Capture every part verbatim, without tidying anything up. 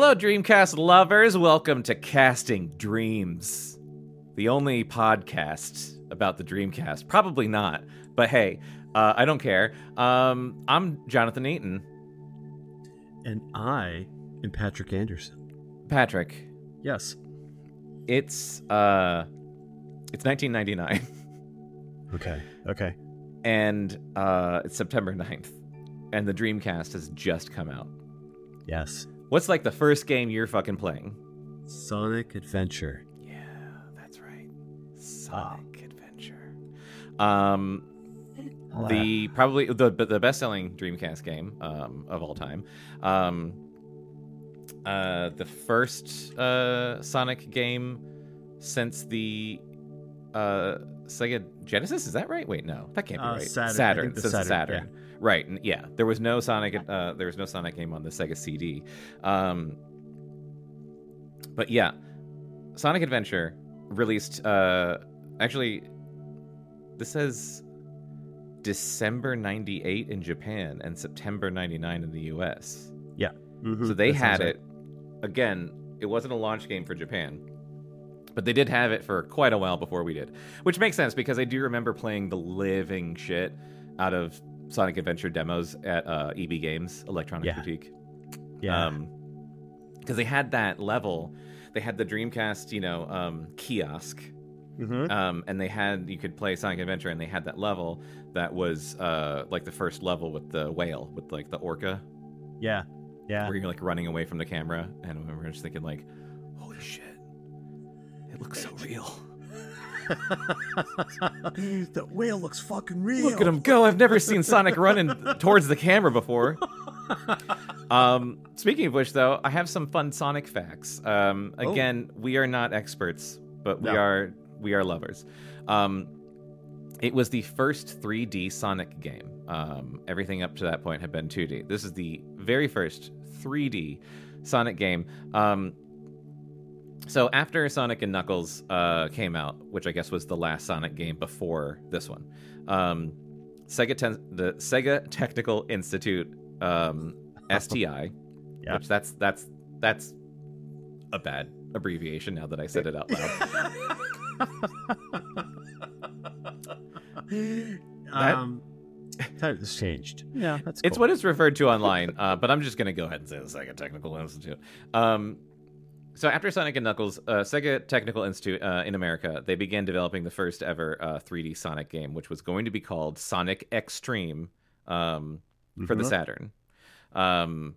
Hello, Dreamcast lovers. Welcome to Casting Dreams, the only podcast about the Dreamcast. Probably not, but hey, uh, I don't care. Um, I'm Jonathan Eaton. And I am Patrick Anderson. Patrick. Yes. It's uh, it's nineteen ninety-nine. Okay. Okay. And uh, it's September ninth, and the Dreamcast has just come out. Yes. What's like the first game you're fucking playing? Sonic Adventure. Yeah, that's right. Sonic oh. Adventure. Um, uh. the probably the the best-selling Dreamcast game um, of all time. Um, uh, the first uh, Sonic game since the uh, Sega Genesis. Is that right? Wait, no, that can't be uh, right. Saturn. Saturn. The since Saturn. Saturn. Yeah. Right, yeah. There was no Sonic. Uh, there was no Sonic game on the Sega C D. Um, but yeah, Sonic Adventure released. Uh, actually, this says December ninety-eight in Japan and September ninety-nine in the U S. Yeah. Mm-hmm. So they that had right. it. Again, it wasn't a launch game for Japan, but they did have it for quite a while before we did, which makes sense because I do remember playing the living shit out of Sonic Adventure demos at uh, E B Games, Electronic yeah. Boutique. Yeah. Um, because they had that level. They had the Dreamcast, you know, um, kiosk. Mm-hmm. Um, and they had, you could play Sonic Adventure, and they had that level that was uh, like the first level with the whale, with like the orca. Yeah. Yeah. Where you're like running away from the camera. And I remember just thinking, like, holy shit, it looks so real. The whale looks fucking real. Look at him go. I've never seen Sonic running towards the camera before. Um, speaking of which, though, I have some fun Sonic facts. Um, again, oh. we are not experts, but we no. are we are lovers. Um, it was the first three D Sonic game. Um, everything up to that point had been two D. This is the very first three D Sonic game. Um, So after Sonic and Knuckles uh, came out, which I guess was the last Sonic game before this one, um, Sega ten- the Sega Technical Institute, um, S T I, yeah. which that's that's that's a bad abbreviation now that I said it out loud. that, um, times changed. Yeah, that's cool. It's what it's referred to online, uh, but I'm just gonna go ahead and say the Sega Technical Institute. Um, So after Sonic and Knuckles, uh, Sega Technical Institute uh, in America, they began developing the first ever uh, three D Sonic game, which was going to be called Sonic X-treme um, mm-hmm. for the Saturn. Um,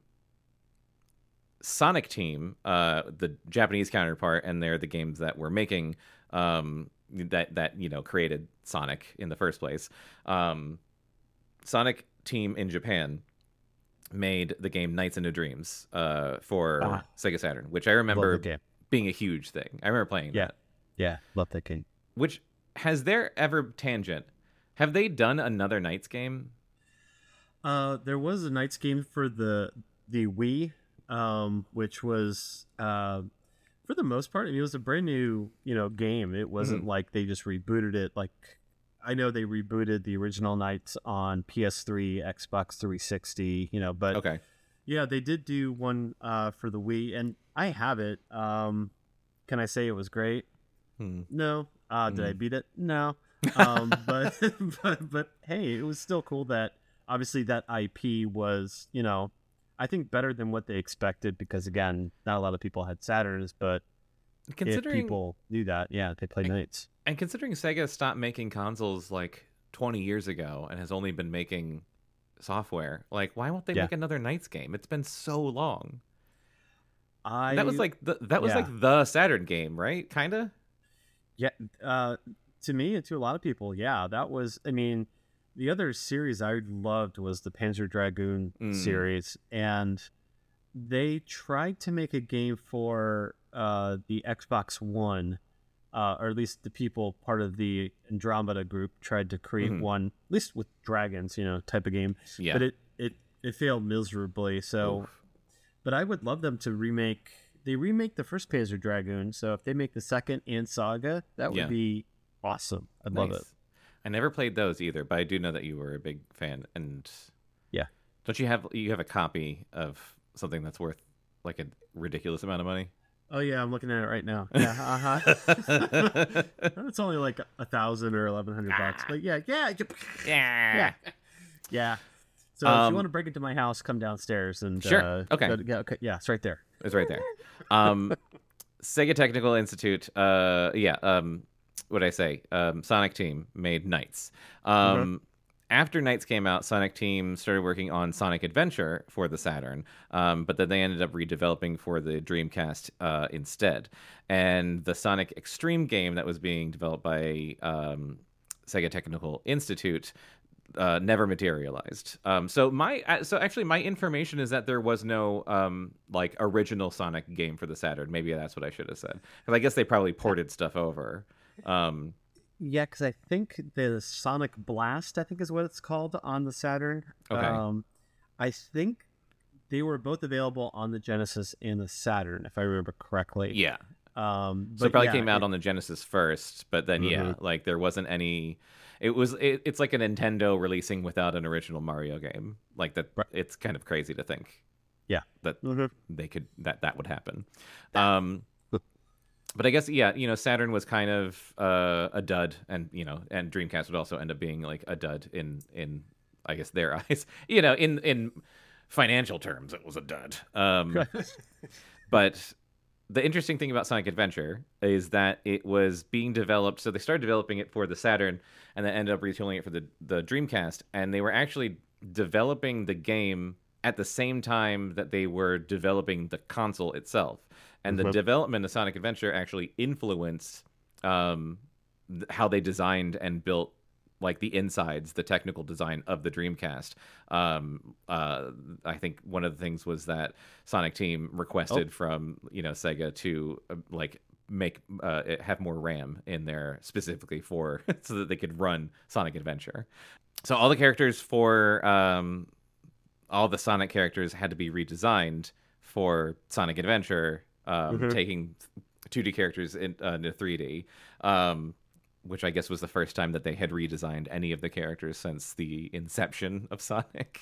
Sonic Team, uh, the Japanese counterpart, and they're the games that were making um, that that you know created Sonic in the first place. Um, Sonic Team in Japan made the game Nights into Dreams uh, for ah. Sega Saturn, which I remember being a huge thing. I remember playing yeah. that. Yeah, love that game. Which, has there ever, tangent, have they done another Nights game? Uh, there was a Nights game for the the Wii, um, which was, uh, for the most part, I mean, it was a brand new, you know, game. It wasn't mm-hmm. like they just rebooted it like... I know they rebooted the original Nights on P S three, Xbox three sixty, you know, but okay. yeah, they did do one uh, for the Wii, and I have it. Um, can I say it was great? Hmm. No. Uh, hmm. Did I beat it? No. Um, but, but but hey, it was still cool that obviously that I P was, you know, I think better than what they expected because again, not a lot of people had Saturns, but considering if people knew that, yeah, they played and, Nights. And considering Sega stopped making consoles like twenty years ago and has only been making software, like why won't they yeah. make another Nights game? It's been so long. I that was like the, that was yeah. like the Saturn game, right? Kind of. Yeah, uh, to me and to a lot of people, yeah, that was. I mean, the other series I loved was the Panzer Dragoon mm. series, and they tried to make a game for uh, the Xbox One. Uh, or at least the people part of the Andromeda group tried to create mm-hmm. one, at least with dragons, you know, type of game. Yeah. But it, it, it failed miserably. So, Oof. But I would love them to remake. They remake the first Panzer Dragoon. So if they make the second and Saga, that would yeah. be awesome. I'd nice. love it. I never played those either, but I do know that you were a big fan. And yeah, don't you have you have a copy of something that's worth like a ridiculous amount of money? Oh yeah, I'm looking at it right now. Yeah, uh-huh. It's only like a thousand or eleven hundred bucks. But yeah, yeah, Yeah. yeah, yeah. So if Um, you want to break into my house, come downstairs and Sure. Uh, Okay. go to- yeah, okay. Yeah, it's right there. It's right there. Um, Sega Technical Institute. Uh, yeah. Um, what did I say? Um, Sonic Team made Knights. Um, After Knights came out, Sonic Team started working on Sonic Adventure for the Saturn, um, but then they ended up redeveloping for the Dreamcast uh, instead. And the Sonic Extreme game that was being developed by um, Sega Technical Institute uh, never materialized. Um, so my uh, so actually my information is that there was no um, like original Sonic game for the Saturn. Maybe that's what I should have said, because I guess they probably ported stuff over. Um, Yeah, because I think the Sonic Blast, I think is what it's called on the Saturn. Okay. Um, I think they were both available on the Genesis and the Saturn, if I remember correctly. yeah. Um, So it but probably yeah, came out it- on the Genesis first, but then yeah, Mhm. like there wasn't any. It was it, it's like a Nintendo releasing without an original Mario game. Like that, Right. it's kind of crazy to think Yeah. that Mhm. they could that that would happen. Um, but I guess yeah, you know, Saturn was kind of uh, a dud, and you know, and Dreamcast would also end up being like a dud in in I guess their eyes. You know, in in financial terms, it was a dud. Um, but the interesting thing about Sonic Adventure is that it was being developed. So they started developing it for the Saturn, and then ended up retooling it for the the Dreamcast. And they were actually developing the game at the same time that they were developing the console itself. And the Mhm. development of Sonic Adventure actually influenced um, th- how they designed and built like the insides, the technical design of the Dreamcast. Um, uh, I think one of the things was that Sonic Team requested Oh. from you know Sega to uh, like make uh, it have more RAM in there specifically for so that they could run Sonic Adventure. So all the characters for um, all the Sonic characters had to be redesigned for Sonic Adventure, um, Mhm. taking two D characters in, uh, into three D. Um, which I guess was the first time that they had redesigned any of the characters since the inception of Sonic.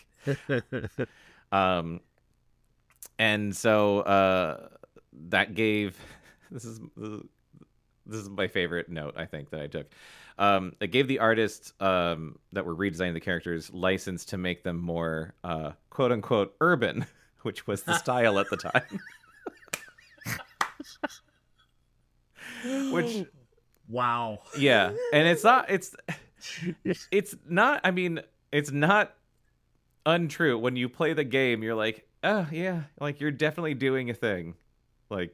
Um, and so uh, that gave this is this is my favorite note I think that I took. Um, it gave the artists um, that were redesigning the characters license to make them more uh, quote unquote urban, which was the style at the time. Which Wow. yeah, and it's not it's it's not I mean it's not untrue. When you play the game you're like, oh yeah, like you're definitely doing a thing, like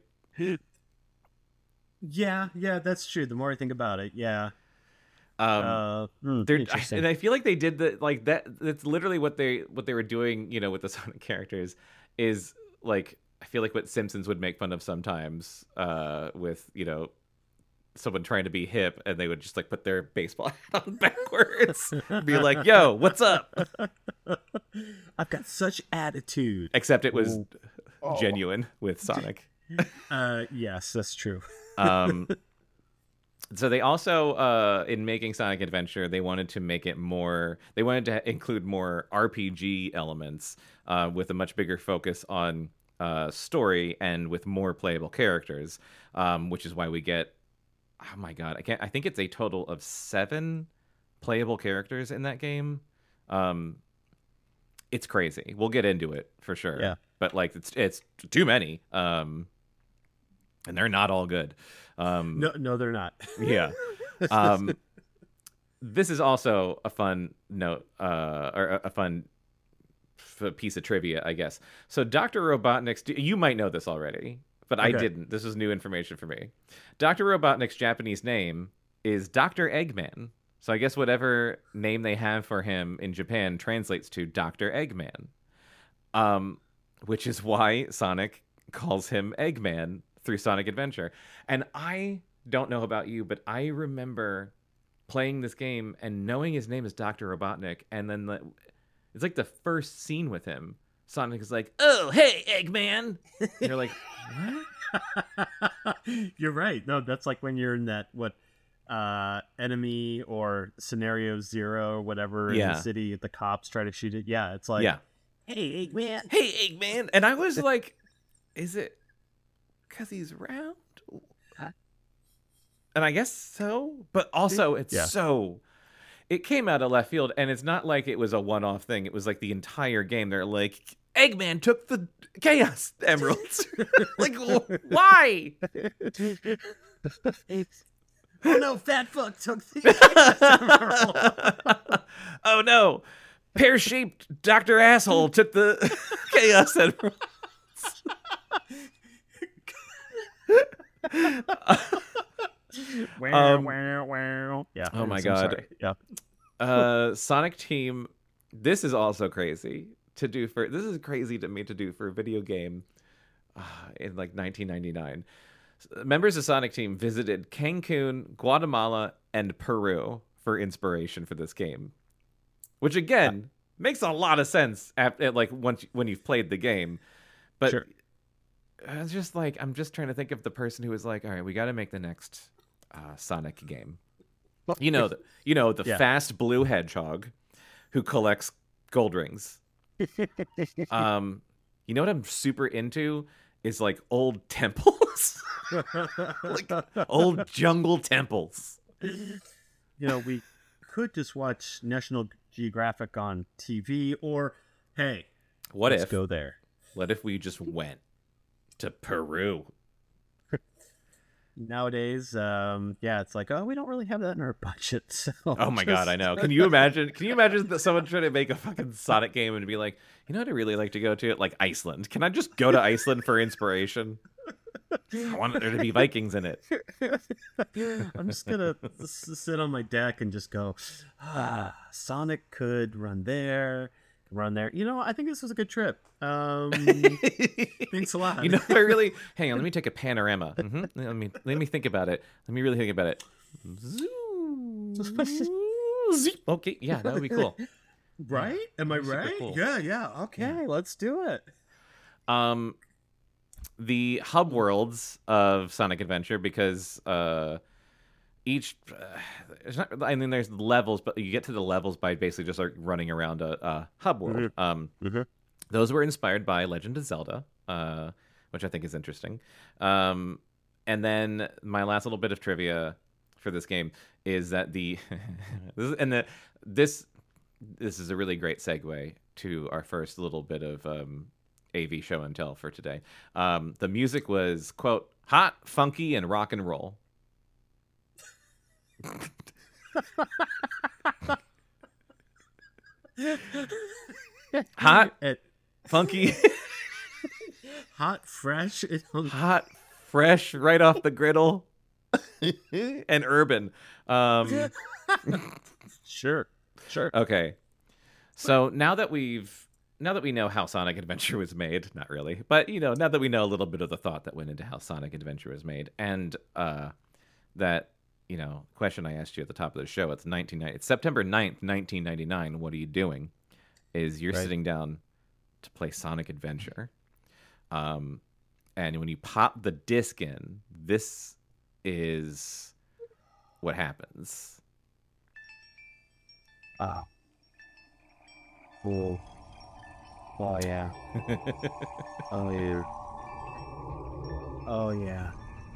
Yeah, yeah, that's true. The more I think about it, yeah. um Uh, hmm, they're interesting. and I feel like they did the like that that's literally what they what they were doing, you know, with the Sonic characters is like I feel like what Simpsons would make fun of sometimes uh with, you know, someone trying to be hip, and they would just like put their baseball hat on backwards, be like, "Yo, what's up?" I've got such attitude. Except it was Oh. genuine with Sonic. Uh, yes, that's true. Um, so they also, uh, in making Sonic Adventure, they wanted to make it more. They wanted to include more R P G elements uh, with a much bigger focus on uh, story and with more playable characters, um, which is why we get. Oh my god, I can't. I think it's a total of seven playable characters in that game. Um, it's crazy. We'll get into it for sure. Yeah. But like, it's it's too many. Um, and they're not all good. Um, No, no, they're not. yeah. Um, this is also a fun note, uh, or a, a fun f- piece of trivia, I guess. So Doctor Robotnik's, you might know this already, but I Okay. didn't. This was new information for me. Doctor Robotnik's Japanese name is Doctor Eggman. So I guess whatever name they have for him in Japan translates to Doctor Eggman. Um, which is why Sonic calls him Eggman through Sonic Adventure. And I don't know about you, but I remember playing this game and knowing his name is Doctor Robotnik, and then the, it's like the first scene with him. Sonic is like, "Oh, hey, Eggman." And you're like, "What?" You're right. No, that's like when you're in that what uh enemy or scenario zero or whatever in Yeah. the city, the cops try to shoot it. Yeah, it's like, Yeah. hey, Eggman. Hey, Eggman. And I was like, is it because he's round? And I guess so, but also it's yeah. so. It came out of left field, and it's not like it was a one-off thing. It was like the entire game. They're like, Eggman took the Chaos Emeralds. Like, why? Oh no, Fat Fuck took the Chaos Emerald. Oh no, pear-shaped Doctor Asshole took the Chaos Emeralds. um, yeah. Oh my god. Yeah. Uh, Sonic Team. This is also crazy to do for. This is crazy to me to do for a video game. Uh, in like nineteen ninety-nine, members of Sonic Team visited Cancun, Guatemala, and Peru for inspiration for this game, which again yeah. makes a lot of sense. After, like once when you've played the game, but. Sure. I was just like, I'm just trying to think of the person who was like, all right, we got to make the next uh, Sonic game. You know, the, you know the yeah. fast blue hedgehog who collects gold rings. um, you know what I'm super into is like old temples, like old jungle temples. You know, we could just watch National Geographic on T V, or hey, what let's if go there? What if we just went to Peru? Nowadays, um, yeah, it's like, oh, we don't really have that in our budget. So oh my just... god, I know. Can you imagine? Can you imagine that someone trying to make a fucking Sonic game and be like, you know what I really like to go to? Like Iceland. Can I just go to Iceland for inspiration? I want there to be Vikings in it. I'm just gonna sit on my deck and just go, ah, Sonic could run there. Run there. You know, I think this was a good trip. Um, thanks a lot. You know, I really. Hang on, let me take a panorama. Mm-hmm. Let me let me think about it. Let me really think about it. Okay, yeah, that would be cool. Right? Am I right? Cool. Yeah, yeah. Okay, yeah. Let's do it. Um, the hub worlds of Sonic Adventure, because uh. Each, uh, it's not, I mean, there's levels, but you get to the levels by basically just like running around a, a hub world. Mm-hmm. Um, mm-hmm. Those were inspired by Legend of Zelda, uh, which I think is interesting. Um, and then my last little bit of trivia for this game is that the this is, and the this this is a really great segue to our first little bit of um, A V show and tell for today. Um, the music was, quote, hot, funky, and rock and roll. Hot, funky, hot, fresh, hot, fresh, right off the griddle, and urban. Um, sure, sure. Okay, so now that we've now that we know how Sonic Adventure was made, not really, but you know, now that we know a little bit of the thought that went into how Sonic Adventure was made, and uh, that. You know, question I asked you at the top of the show. It's nineteen ninety. It's September ninth, nineteen ninety-nine. What are you doing? Is you're right. sitting down to play Sonic Adventure, um, and when you pop the disc in, this is what happens. Oh. Oh. Oh yeah. oh yeah. Oh yeah.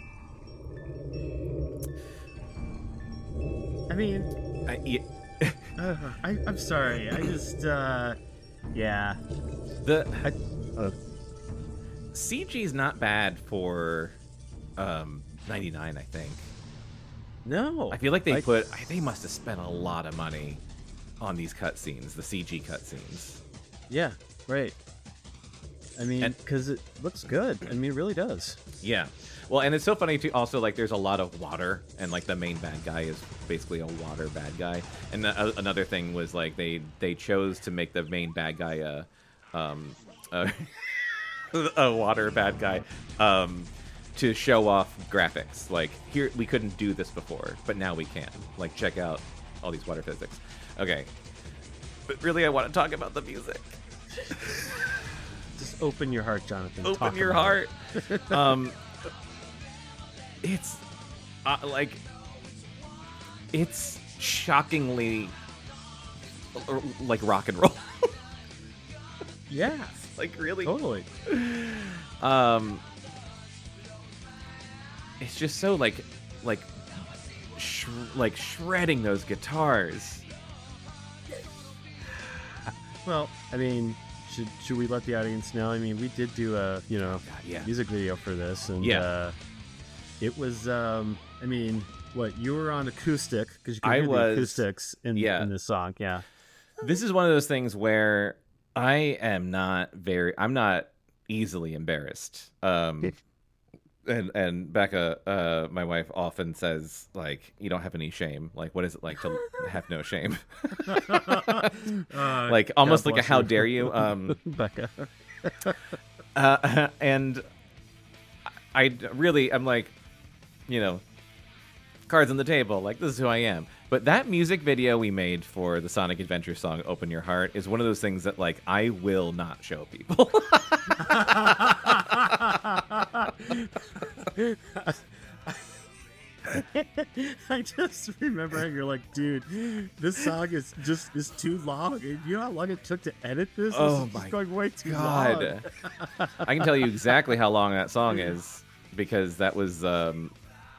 I mean, I, yeah. uh, I, I'm sorry. I just, uh, yeah. The I, uh, C G's not bad for um, ninety-nine, I think. No. I feel like they I, put, they must have spent a lot of money on these cutscenes, the C G cutscenes. Yeah, right. I mean, because it looks good. I mean, it really does. Yeah. Well, and it's so funny too. Also, like, there's a lot of water, and like the main bad guy is basically a water bad guy. And the, another thing was like they they chose to make the main bad guy a um a, a water bad guy um to show off graphics. Like, here we couldn't do this before, but now we can. Like, check out all these water physics. Okay, but really, I want to talk about the music. Just open your heart, Jonathan. Open Talk your heart. um. It's uh, like it's shockingly like rock and roll. Yeah, Like, really? Totally. Um, it's just so like, like, sh- like shredding those guitars. Well, I mean, should should we let the audience know? I mean, we did do a you know God, yeah. music video for this, and Yeah. uh, it was. Um, I mean, what you were on acoustic because you could I hear was- the acoustics in yeah. in the song. Yeah. This is one of those things where I am not very, I'm not easily embarrassed. Um, and and Becca, uh, my wife, often says, like, you don't have any shame. Like, what is it like to have no shame? Uh, Like, almost God like a bless how you. dare you. Um, Becca. uh, and I really, I'm like, you know, cards on the table. Like, this is who I am. But that music video we made for the Sonic Adventure song "Open Your Heart" is one of those things that, like, I will not show people. I just remember how you're like, dude, this song is just is too long. You know how long it took to edit this? This Oh is my just going way too long. God, I can tell you exactly how long that song is because that was um,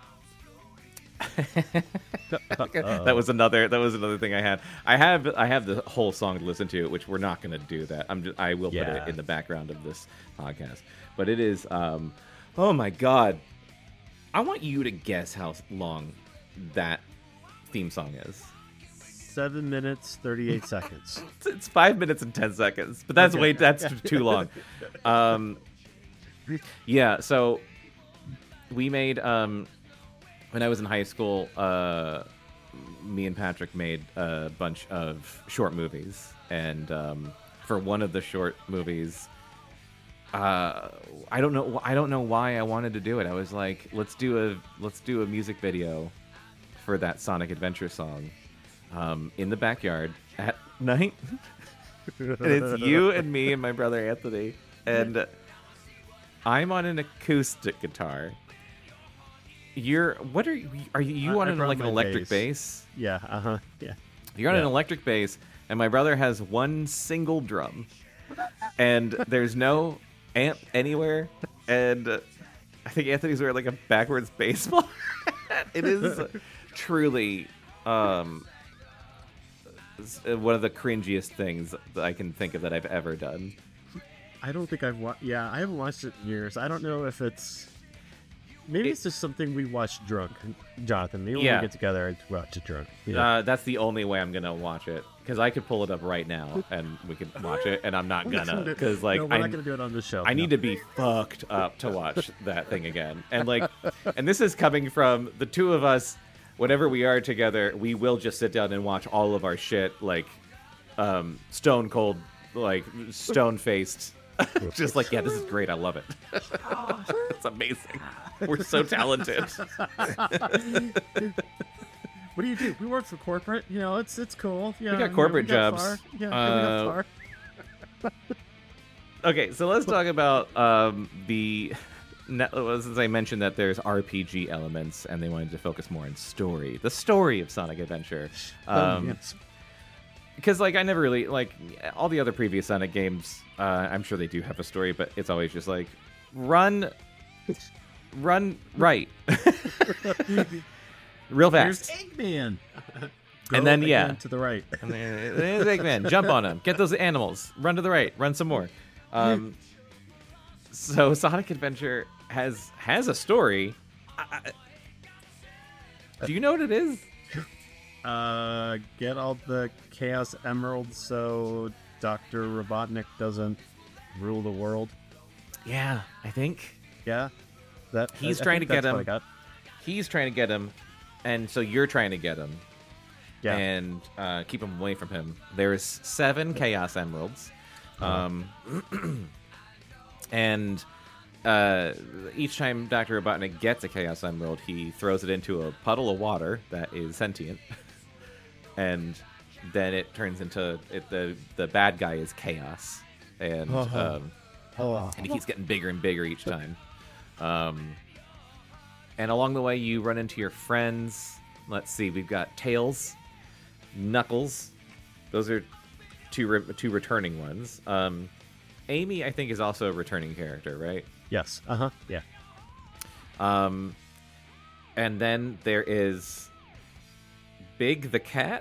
that was another that was another thing I had. I have I have the whole song to listen to, which we're not going to do that. I'm just, I will put Yeah. it in the background of this podcast. But it is um, oh my God, I want you to guess how long that theme song is. Seven minutes, thirty-eight seconds. It's, it's five minutes and ten seconds, but that's Okay. way that's too long. Um, yeah, so we made um, when I was in high school. Uh, me and Patrick made a bunch of short movies, and um, for one of the short movies, uh, I don't know. I don't know why I wanted to do it. I was like, let's do a let's do a music video for that Sonic Adventure song. Um, in the backyard at night. And it's you and me and my brother Anthony. And I'm on an acoustic guitar. You're what are you are you I- on I an, brought like an my electric bass. bass? Yeah, uh huh. Yeah. You're on an Yeah. electric bass, and my brother has one single drum. And there's no amp anywhere. And uh, I think Anthony's wearing like a backwards baseball. It is truly um one of the cringiest things that I can think of that I've ever done. I don't think I've watched. Yeah, I haven't watched it in years. I don't know if it's. Maybe It- it's just something we watch drunk, Jonathan. Maybe when Yeah. we get together and watch it drunk. Yeah. Uh, that's the only way I'm gonna watch it because I could pull it up right now and we could watch it, and I'm not We're not gonna do it. because like no, we're I, not gonna do it on the show. I need no. to be fucked up to watch that thing again. And like, and this is coming from the two of us. Whenever we are together, we will just sit down and watch all of our shit like um, stone cold, like stone faced. Just like, yeah, this is great. I love it. It's amazing. We're so talented. What do you do? We work for corporate. You know, it's it's cool. Yeah, got you know, corporate we got jobs. far. Yeah, Uh, we got far. Okay, so let's talk about um, the. Since I mentioned that there's R P G elements and they wanted to focus more on story, the story of Sonic Adventure. Oh, Um, yes. Because like I never really like all the other previous Sonic games. Uh, I'm sure they do have a story, but it's always just like run, run right, real There's fast. Eggman. And Go then, yeah. again to the right. And then, there's Eggman. Jump on him. Get those animals. Run to the right. Run some more. Um, so Sonic Adventure has has a story. I, I- do you know what it is? Uh, get all the Chaos Emeralds so Doctor Robotnik doesn't rule the world. Yeah, I think Yeah, that He's I- I trying think to get that's what him. I got. he's trying to get him, and so you're trying to get him. Yeah, And uh, keep him away from him. There's seven Chaos Emeralds, um, and uh, each time Doctor Robotnik gets a Chaos Emerald, he throws it into a puddle of water that is sentient, and then it turns into it, the the bad guy is Chaos, and Oh. um, oh, and he keeps getting bigger and bigger each time. Um, and along the way, you run into your friends. Let's see, we've got Tails, Knuckles. Those are two re- two returning ones. Um, Amy, I think, is also a returning character, right? Yes. Uh huh. Yeah. Um, and then there is Big the cat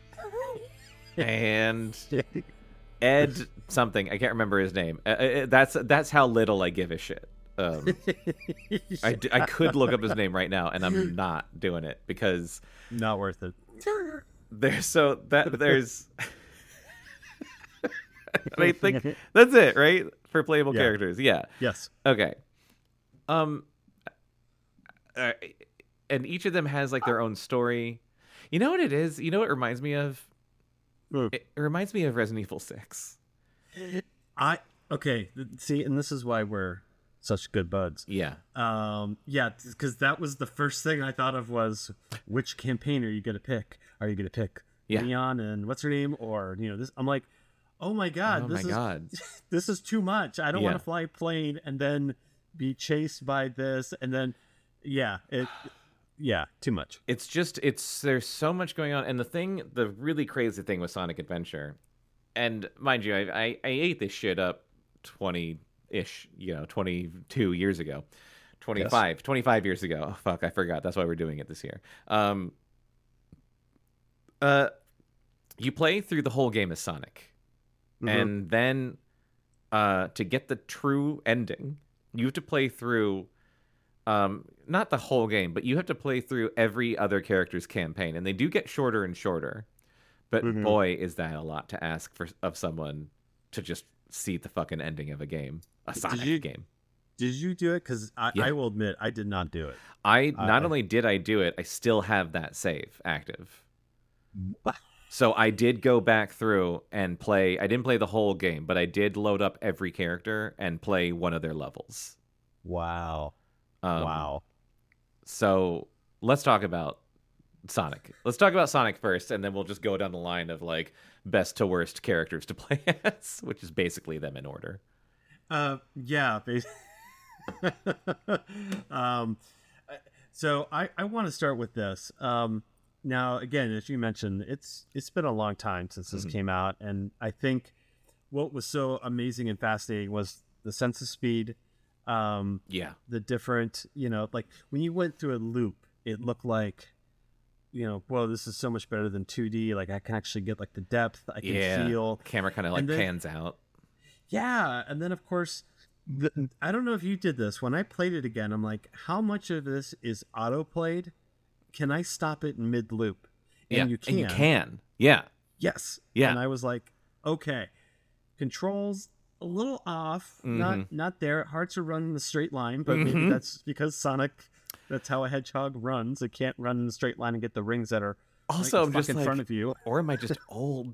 and Ed something. I can't remember his name. Uh, uh, that's that's how little I give a shit. Um, I, d- I could look up his name right now, and I'm not doing it because not worth it. There's so that there's. I think that's it, right? For playable yeah. characters, yeah. Yes. Okay. Um. Uh, and each of them has like their own story. You know what it is? You know what it reminds me of? Mm. It, it reminds me of Resident Evil six. I okay. See, and this is why we're such good buds. Yeah. Um. Yeah, because that was the first thing I thought of was which campaign are you gonna pick? Are you gonna pick yeah. Leon and what's her name, or you know this? I'm like, oh my god, oh this my is god. this is too much. I don't yeah. want to fly a plane and then be chased by this, and then yeah, it yeah, too much. It's just it's there's so much going on, and the thing, the really crazy thing with Sonic Adventure, and mind you, I I, I ate this shit up twenty ish, you know, twenty-two years ago, twenty-five, yes. twenty-five years ago. Oh, fuck, I forgot. That's why we're doing it this year. Um, uh, you play through the whole game as Sonic, mm-hmm. and then, uh, to get the true ending, you have to play through, um, not the whole game, but you have to play through every other character's campaign, and they do get shorter and shorter. But mm-hmm. boy, is that a lot to ask for of someone to just see the fucking ending of a game, a Sonic did you, game. Did you do it? Because I, yeah. I will admit, I did not do it. I not uh, only did I do it, I still have that save active. What? So I did go back through and play. I didn't play the whole game, but I did load up every character and play one of their levels. Wow. Um, wow. So let's talk about Sonic. Let's talk about Sonic first, and then we'll just go down the line of like best to worst characters to play as, which is basically them in order. Uh, yeah. um, so I, I want to start with this. Um, now again, as you mentioned, it's it's been a long time since this mm-hmm. came out, and I think what was so amazing and fascinating was the sense of speed. Um, yeah. The different, you know, like when you went through a loop, it looked like, you know, whoa, this is so much better than two D. Like I can actually get like the depth. I can yeah. feel. Camera kind of like then, pans out. Yeah, and then of course, the, I don't know if you did this. When I played it again, I'm like, how much of this is auto played? Can I stop it in mid loop? And yeah, you can. And you can. Yeah. Yes. Yeah. And I was like, okay, controls a little off. Mm-hmm. Not not there. Hearts are running in a straight line, but mm-hmm. maybe that's because Sonic. That's how a hedgehog runs. It can't run in a straight line and get the rings that are also like, just in like, front of you. Or am I just old?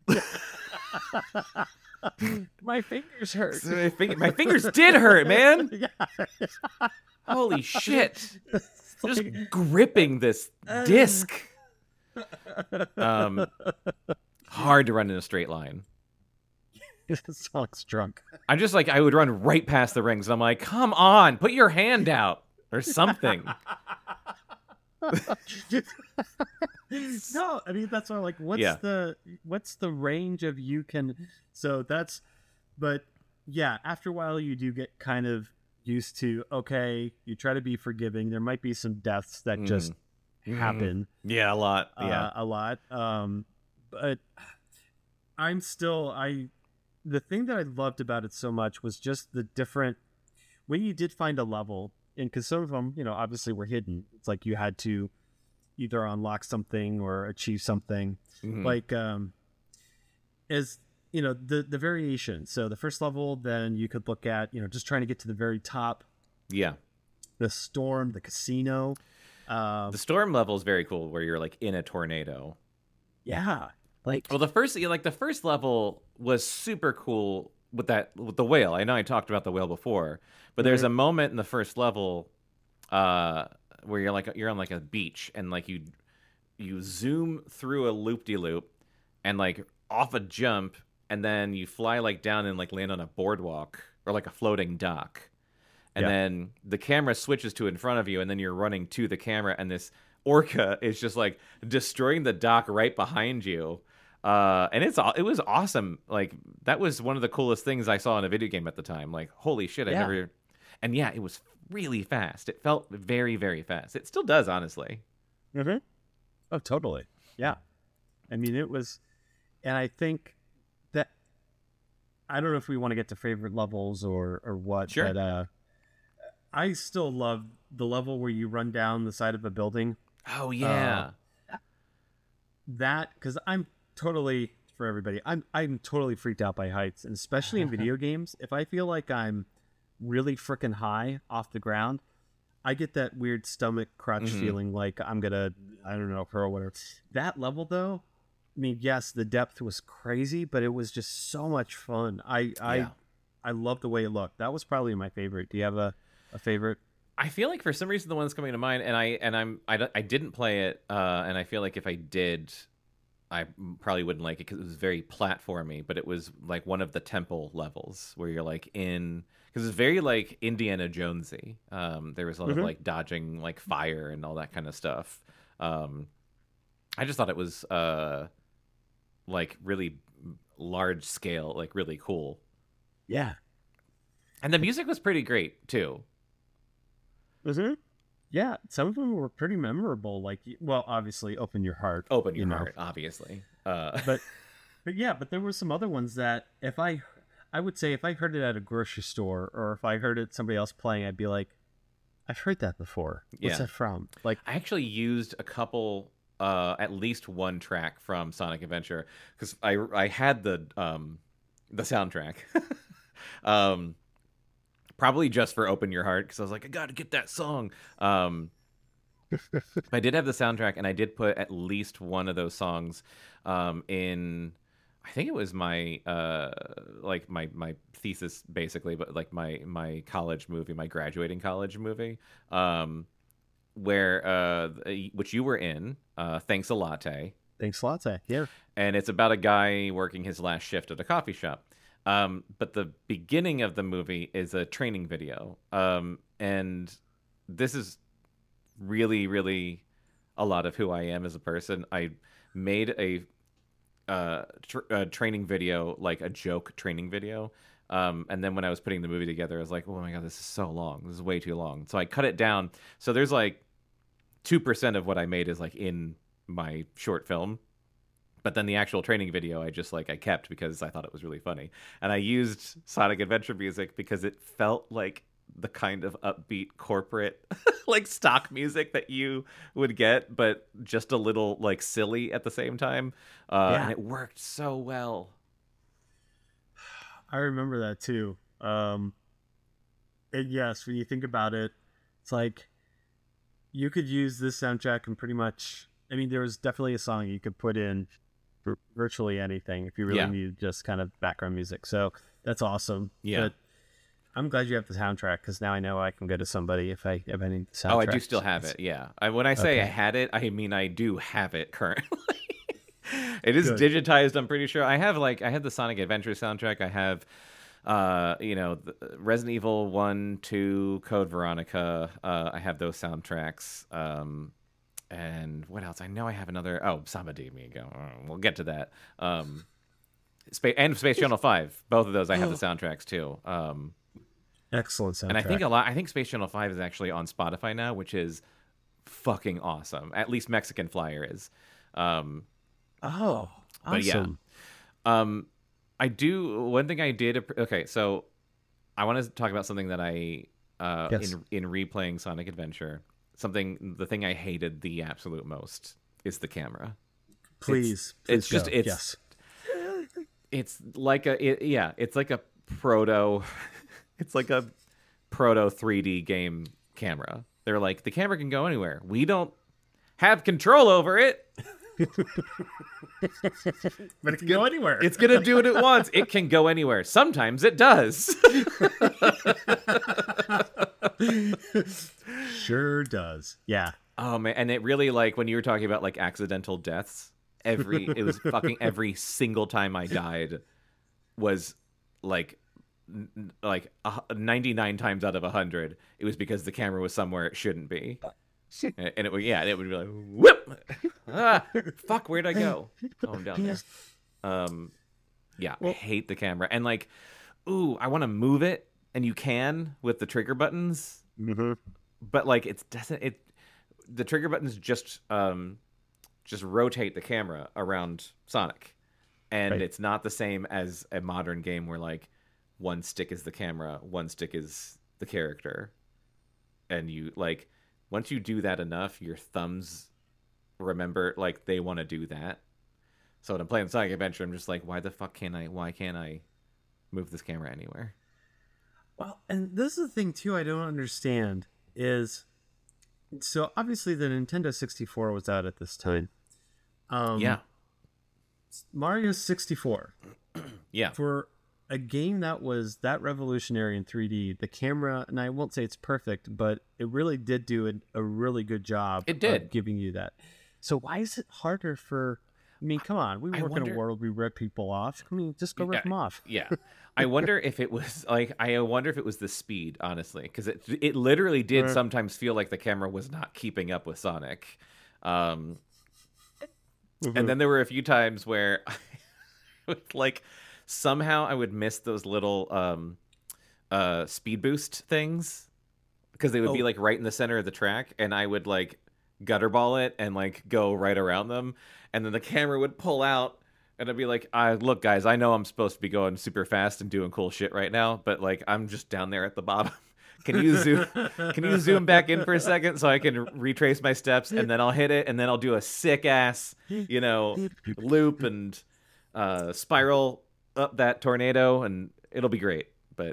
My fingers hurt. My, finger, my fingers did hurt, man. Yeah. Holy shit! Just gripping this disc. Um, hard to run in a straight line. Sonic's drunk. I'm just like I would run right past the rings. And I'm like, come on, put your hand out or something. No, I mean that's why like what's yeah. the what's the range of you can so that's but yeah, after a while you do get kind of used to okay, you try to be forgiving. There might be some deaths that mm. just mm. happen. Yeah, a lot. Yeah. Uh, a lot. Um but I'm still I the thing that I loved about it so much was just the different when you did find a level, and because some of them, you know, obviously were hidden. It's like you had to either unlock something or achieve something. Mm-hmm. Like, um, as you know, the the variation. So the first level, then you could look at, you know, just trying to get to the very top. Yeah. The storm, the casino. Um, the storm level is very cool, where you're like in a tornado. Yeah. Like, well, the first like the first level was super cool with that with the whale. I know I talked about the whale before, but there's a moment in the first level uh, where you're like you're on like a beach and like you you zoom through a loop-de-loop and like off a jump, and then you fly like down and like land on a boardwalk or like a floating dock, and yeah. then the camera switches to in front of you, and then you're running to the camera, and this orca is just like destroying the dock right behind you. Uh, and it's it was awesome. Like that was one of the coolest things I saw in a video game at the time. Like holy shit, I Yeah. never. And yeah, it was really fast. It felt very very fast. It still does, honestly. Mm-hmm. Oh, totally. Yeah. I mean, it was, and I think that I don't know if we want to get to favorite levels or or what, Sure. but uh, I still love the level where you run down the side of a building. Oh yeah. Uh, that because I'm totally for everybody. I'm I'm totally freaked out by heights, and especially in video games. If I feel like I'm really freaking high off the ground, I get that weird stomach crunch Mhm. feeling, like I'm gonna, I don't know, hurl whatever. That level though, I mean, yes, the depth was crazy, but it was just so much fun. I I Yeah. I love the way it looked. That was probably my favorite. Do you have a, a favorite? I feel like for some reason the one that's coming to mind, and I and I'm I, don't- I didn't play it, uh, and I feel like if I did, I probably wouldn't like it because it was very platformy. But it was like one of the temple levels where you're like in because it's very like Indiana Jonesy. Um, there was a lot Mhm. of like dodging like fire and all that kind of stuff. Um, I just thought it was uh like really large scale, like really cool, Yeah. and the music was pretty great too. Mm-hmm. Yeah, some of them were pretty memorable. Like, well, obviously, open your heart. Open your you know. heart, obviously. Uh, But, but yeah, but there were some other ones that if I, I would say if I heard it at a grocery store or if I heard it somebody else playing, I'd be like, I've heard that before. What's Yeah. that from? Like, I actually used a couple, uh, at least one track from Sonic Adventure because I I had the um the soundtrack, um, probably just for Open Your Heart because I was like I got to get that song. Um, I did have the soundtrack and I did put at least one of those songs, um, in. I think it was my uh like my my thesis basically, but like my my college movie, my graduating college movie. Um, where uh which you were in, uh Thanks a Latte, thanks, latte. Yeah. and it's about a guy working his last shift at a coffee shop. Um but the beginning of the movie is a training video, um and this is really really a lot of who I am as a person. I made a uh tr- a training video, like a joke training video. Um, and then when I was putting the movie together, I was like, oh my God, this is so long. This is way too long. So I cut it down. So there's like two percent of what I made is like in my short film. But then the actual training video, I just like, I kept because I thought it was really funny. And I used Sonic Adventure music because it felt like the kind of upbeat corporate like stock music that you would get, but just a little like silly at the same time. Uh, Yeah. And it worked so well. I remember that too. Um, and yes, when you think about it, it's like you could use this soundtrack and pretty much. I mean, there was definitely a song you could put in for virtually anything if you really Yeah. need just kind of background music. So that's awesome. Yeah. But I'm glad you have the soundtrack because now I know I can go to somebody if I if I need the soundtrack. Oh, I do still have it. Yeah. I, when I say I Okay. had it, I mean I do have it currently. It is Good. digitized, I'm pretty sure. I have like I have the Sonic Adventure soundtrack. I have uh you know the Resident Evil one, two, Code Veronica. Uh I have those soundtracks. Um and what else? I know I have another. Oh, Samba de Amigo. Uh, We'll get to that. Um Space and Space Channel five. Both of those I have the soundtracks too. Um Excellent soundtrack. and I think a lot. I think Space Channel Five is actually on Spotify now, which is fucking awesome. At least Mexican Flyer is. Um, oh, awesome. but yeah. um, I do one thing I did. Okay, so I want to talk about something that I uh, Yes. in in replaying Sonic Adventure. Something the thing I hated the absolute most is the camera. Please, it's please just- go. it's- yes. It's like a it, yeah. It's like a proto. It's like a proto three D game camera. They're like, the camera can go anywhere. We don't have control over it. But it can go anywhere. It's going to do what it wants. It can go anywhere. Sometimes it does. Sure does. Yeah. Oh man, and it really like when you were talking about like accidental deaths, every it was fucking every single time I died was like n- like uh, ninety-nine times out of one hundred it was because the camera was somewhere it shouldn't be. and it would yeah, it would be like whoop, ah, fuck, where'd I go? Oh, I'm down there. Um, yeah, well, I hate the camera, and like, ooh, I want to move it, and you can with the trigger buttons, mm-hmm. but like it doesn't. It the trigger buttons just um just rotate the camera around Sonic, and right. it's not the same as a modern game where like one stick is the camera, one stick is the character, and you like once you do that enough, your thumbs remember like they want to do that. So when I'm playing Sonic Adventure, I'm just like, why the fuck can't I? Why can't I move this camera anywhere? Well, and this is the thing too I don't understand is, so obviously the Nintendo sixty-four was out at this time. Um, yeah. Mario sixty-four. Yeah. For a game that was that revolutionary in three D, the camera, and I won't say it's perfect, but it really did do a, a really good job. It did. Of giving you that. So why is it harder for... I mean, come on. We work wonder, in a world we rip people off. I mean, just go rip yeah, them off. Yeah. I wonder if it was like I wonder if it was the speed, honestly, because it it literally did right. sometimes feel like the camera was not keeping up with Sonic. Um, mm-hmm. And then there were a few times where, I would, like, somehow I would miss those little um, uh, speed boost things because they would oh. be like right in the center of the track, and I would like gutterball it and like go right around them. And then the camera would pull out, and I'd be like, uh, look, guys, I know I'm supposed to be going super fast and doing cool shit right now, but like I'm just down there at the bottom. Can you zoom Can you zoom back in for a second so I can retrace my steps, and then I'll hit it, and then I'll do a sick ass, you know, loop and uh, spiral up that tornado, and it'll be great. But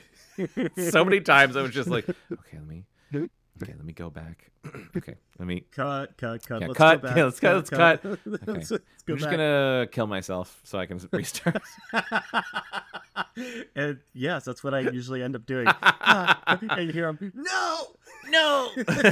so many times I was just like, okay, let me Okay, let me go back. Okay, let me cut, cut, cut. Yeah, let's cut. Go back. Yeah, let's cut. Let's cut. cut. Okay. let's, let's go I'm just back. gonna kill myself so I can restart. And yes, that's what I usually end up doing. uh, and you hear him, no, no.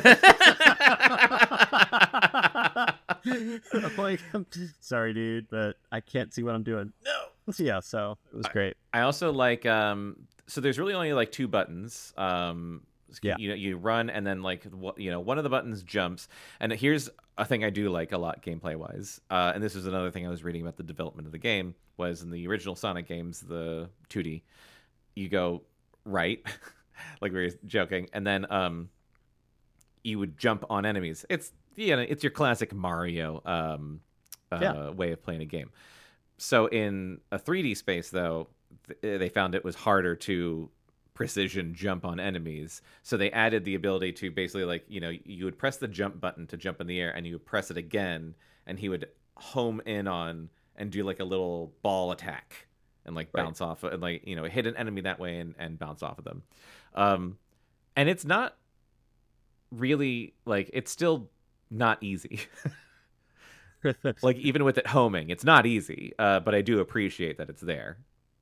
I'm like, sorry, dude, but I can't see what I'm doing. No. Yeah, so it was great. I also like. Um, so there's really only like two buttons. Um. Yeah. You know, you run, and then like you know, one of the buttons jumps. And here's a thing I do like a lot gameplay wise. Uh, and this is another thing I was reading about the development of the game was in the original Sonic games, the two D, you go right, like we were joking, and then um, you would jump on enemies. It's yeah, it's your classic Mario um, uh, yeah. way of playing a game. So in a three D space, though, th- they found it was harder to precision jump on enemies, so they added the ability to basically like you know you would press the jump button to jump in the air, and you would press it again, and he would home in on and do like a little ball attack and like bounce right. off and like you know hit an enemy that way and, and bounce off of them. Um and it's not really like it's still not easy. Like even with it homing, it's not easy, uh but I do appreciate that it's there.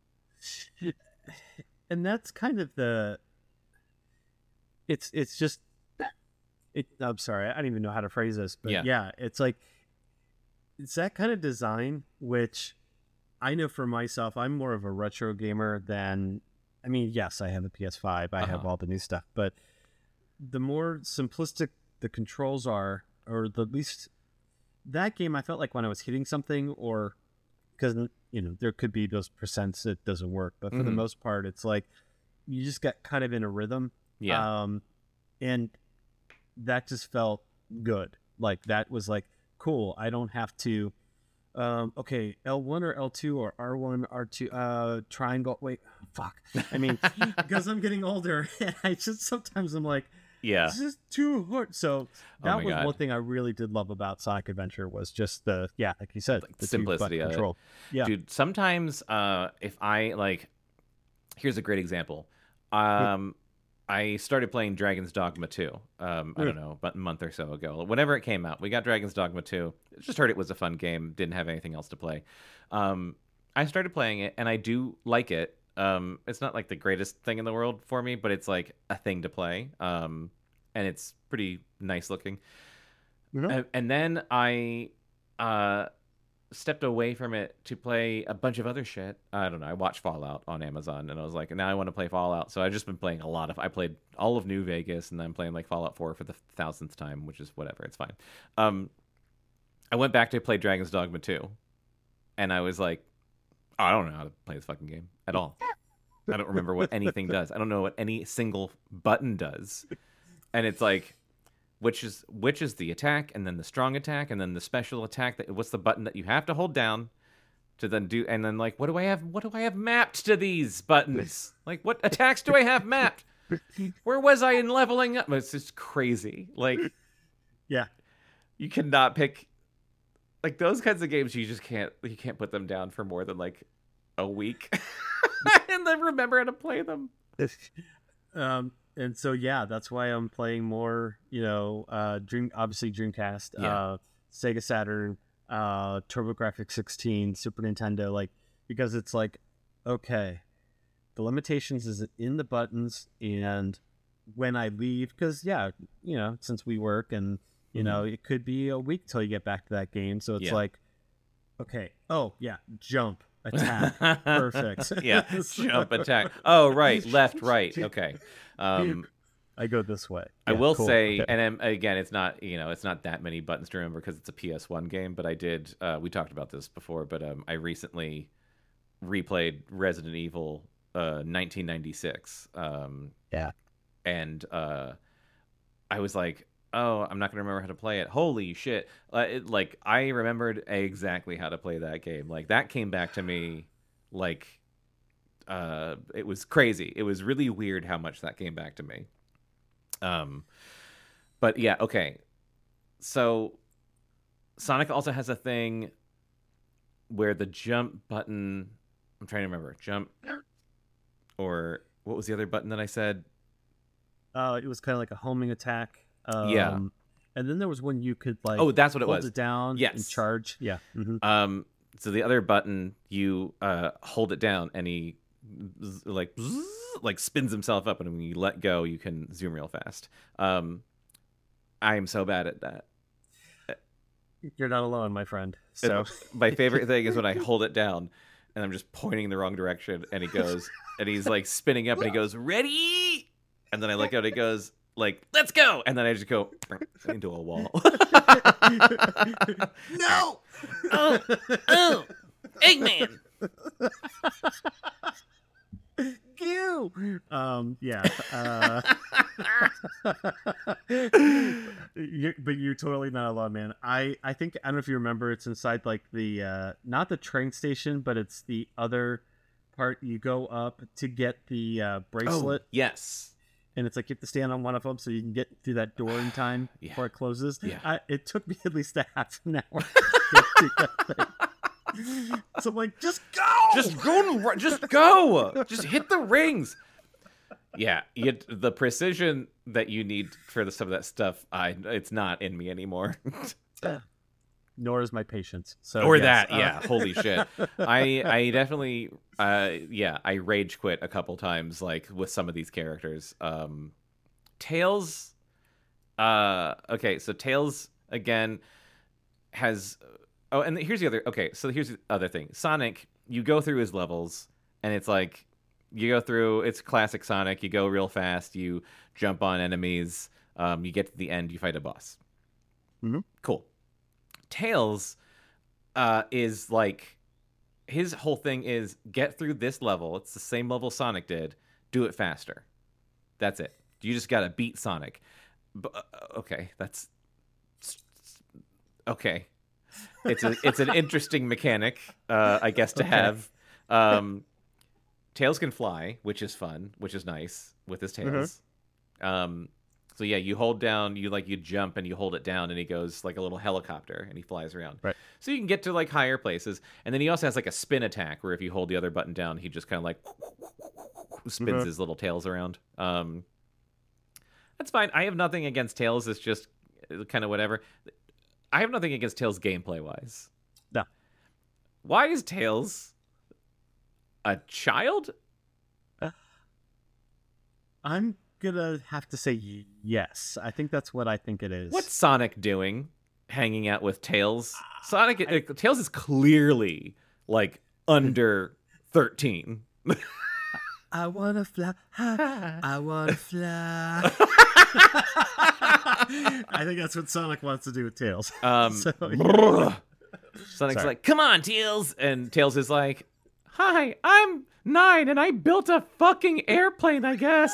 And that's kind of the it's it's just it I'm sorry, I don't even know how to phrase this, but yeah, yeah it's like it's that kind of design which I know for myself, I'm more of a retro gamer than I mean, yes, I have a P S five, I uh-huh. have all the new stuff, but the more simplistic the controls are, or the least that game I felt like when I was hitting something, or because you know there could be those percents that doesn't work, but for mm-hmm. the most part it's like you just got kind of in a rhythm. Yeah. Um and that just felt good. Like that was like cool. I don't have to um okay, L one or L two or R one, R two, uh triangle. Wait, fuck. I mean, because I'm getting older and I just sometimes I'm like, yeah, this is too hard. So that oh was God. one thing I really did love about Sonic Adventure was just the yeah, like you said, like the simplicity of control. It. Yeah, dude. Sometimes, uh, if I like, here's a great example. Um, I started playing Dragon's Dogma two. Um, I don't know, about a month or so ago. Whenever it came out, we got Dragon's Dogma two. Just heard it was a fun game. Didn't have anything else to play. Um, I started playing it, and I do like it. Um, it's not like the greatest thing in the world for me, but it's like a thing to play. Um, and it's pretty nice looking. Mm-hmm. And, and then I, uh, stepped away from it to play a bunch of other shit. I don't know. I watched Fallout on Amazon, and I was like, now I want to play Fallout. So I've just been playing a lot of. I played all of New Vegas, and then I'm playing like Fallout four for the thousandth time, which is whatever. It's fine. Um, I went back to play Dragon's Dogma two, and I was like, oh, I don't know how to play this fucking game at all. I don't remember what anything does. I don't know what any single button does. And it's like, which is which is the attack, and then the strong attack, and then the special attack. That what's the button that you have to hold down to then do? And then like, what do I have? What do I have mapped to these buttons? Like, what attacks do I have mapped? Where was I in leveling up? It's just crazy. Like, yeah, you cannot pick like those kinds of games. You just can't. You can't put them down for more than like a week, and then remember how to play them. um. And so, yeah, that's why I'm playing more, you know, uh, Dream, obviously Dreamcast, Yeah. uh, Sega Saturn, uh, TurboGrafx sixteen, Super Nintendo, like, because it's like, okay, the limitations is in the buttons, and when I leave, because, yeah, you know, since we work and, you Mhm. know, it could be a week till you get back to that game. So it's Yeah. like, okay, oh, yeah, jump, attack, perfect. Yeah, jump, attack. Oh, right, left, right. Okay. Um, I go this way. I Yeah, will cool. say, Okay. and um, again, it's not you know, it's not that many buttons to remember because it's a P S one game. But I did. Uh, we talked about this before, but um, I recently replayed Resident Evil uh, nineteen ninety-six. Um, Yeah. and uh, I was like, oh, I'm not gonna remember how to play it. Holy shit! Uh, it, like I remembered exactly how to play that game. Like that came back to me, like. Uh, it was crazy. It was really weird how much that came back to me. Um, but yeah, okay. So Sonic also has a thing where the jump button. I'm trying to remember jump, or what was the other button that I said? Uh, it was kind of like a homing attack. Um, Yeah. And then there was one you could like Oh, that's what it hold was. it down and Yes. charge. Yeah. hmm Um, so the other button, you uh hold it down, and he z- like zzz, like spins himself up, and when you let go, you can zoom real fast. Um, I am so bad at that. You're not alone, my friend. So My favorite thing is when I hold it down and I'm just pointing in the wrong direction, and he goes, and he's like spinning up, and he goes, ready? And then I let go, and he goes, like, let's go. And then I just go into a wall. no. Oh, oh, Eggman. You. Um. Yeah. Uh, you're, but you're totally not alone, man. I I think I don't know if you remember. It's inside like the uh, not the train station, but it's the other part. You go up to get the uh, bracelet. Oh, yes. And it's like you have to stand on one of them so you can get through that door in time Yeah. before it closes. Yeah. I, it took me at least a half an hour to get through that thing. So I'm like, just go! Just go, just go, just hit the rings. Yeah, you, the precision that you need for the, some of that stuff, I it's not in me anymore. Nor is my patience. So or yes, that, uh, yeah. Holy shit! I I definitely, uh, yeah, I rage quit a couple times, like with some of these characters. Um, Tails, uh, okay, so Tails again has. Oh, and here's the other. Okay, so here's the other thing. Sonic, you go through his levels, and it's like you go through. It's classic Sonic. You go real fast. You jump on enemies. Um, you get to the end. You fight a boss. Mhm. Cool. Tails, uh, is like his whole thing is get through this level. It's the same level Sonic did. Do it faster. That's it. You just gotta beat Sonic. But, uh, okay, that's okay. It's a it's an interesting mechanic, uh, I guess, to Okay. have. Um, Tails can fly, which is fun, which is nice with his tails. Um, so yeah, you hold down, you like you jump and you hold it down, and he goes like a little helicopter, and he flies around. Right. So you can get to like higher places, and then he also has like a spin attack where if you hold the other button down, he just kind of like spins Mhm. his little tails around. Um, that's fine. I have nothing against Tails. It's just kind of whatever. I have nothing against Tails gameplay wise. No. Why is Tails a child? I'm gonna have to say y- yes. I think that's what I think it is. What's Sonic doing? hanging out with Tails. Sonic, I, uh, Tails is clearly like under thirteen. I wanna fly, I wanna fly. I think that's what Sonic wants to do with Tails. Um, so, yeah. Sonic's Sorry. like, "Come on, Tails," and Tails is like, "Hi, I'm nine, and I built a fucking airplane, I guess."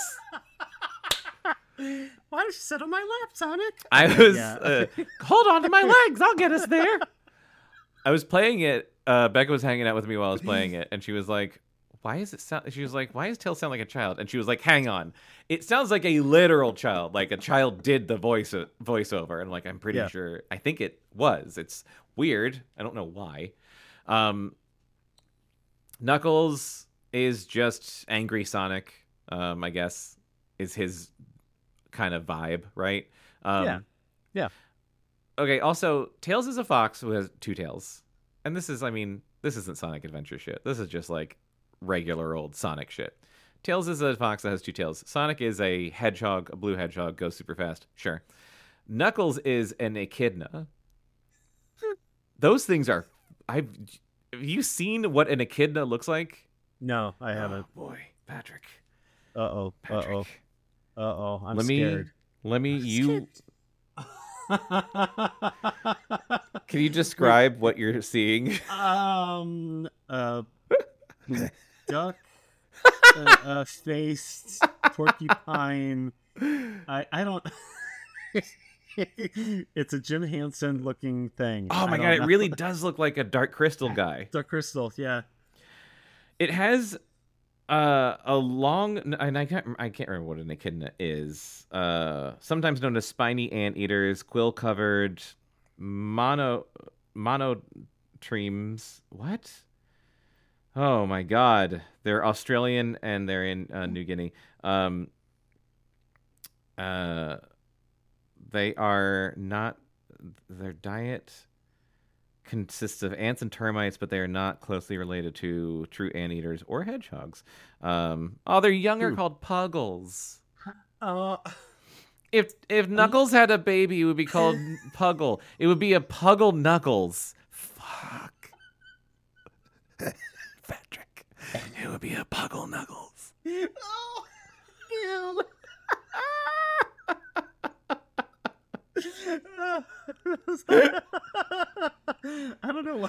Why don't you sit on my lap, Sonic? I was, Yeah. uh, hold on to my legs, I'll get us there. I was playing it. Uh, Becca was hanging out with me while I was playing it, and she was like, "Why is it sound?" She was like, "Why does Tails sound like a child?" And she was like, "Hang on, it sounds like a literal child, like a child did the voice voiceover." And like, I'm pretty Yeah. sure, I think it was. It's weird. I don't know why. Um, Knuckles is just angry Sonic. Um, I guess is his kind of vibe, right? Um, Yeah. Yeah. Okay. Also, Tails is a fox who has two tails, and this is, I mean, this isn't Sonic Adventure shit. This is just like regular old Sonic shit. Tails is a fox that has two tails. Sonic is a hedgehog, a blue hedgehog, goes super fast. Sure. Knuckles is an echidna. Those things are. I've. Have you seen what an echidna looks like? No, I haven't. Oh, boy, Patrick. Uh oh. Uh oh. Patrick. Uh oh. I'm let scared. me. Let me. You. Can you describe what you're seeing? um. Uh. Duck. uh, uh, faced porcupine. I. I don't. It's a Jim Henson looking thing. Oh my I god, don't it know. really does look like a Dark Crystal guy. Dark Crystal. Yeah. It has uh, a long, and I can't, I can't remember what an echidna is. Uh, sometimes known as spiny anteaters, quill-covered, mono, monotremes. What? Oh my god, they're Australian and they're in uh, New Guinea. Um, uh, they are not. Their diet consists of ants and termites, but they are not closely related to true anteaters or hedgehogs. Um, oh, they're young are Hmm. called puggles. Uh. If if Knuckles had a baby, it would be called Puggle. It would be a Puggle Knuckles. Fuck. Patrick. It would be a Puggle Knuckles. Oh, ew. I don't know why.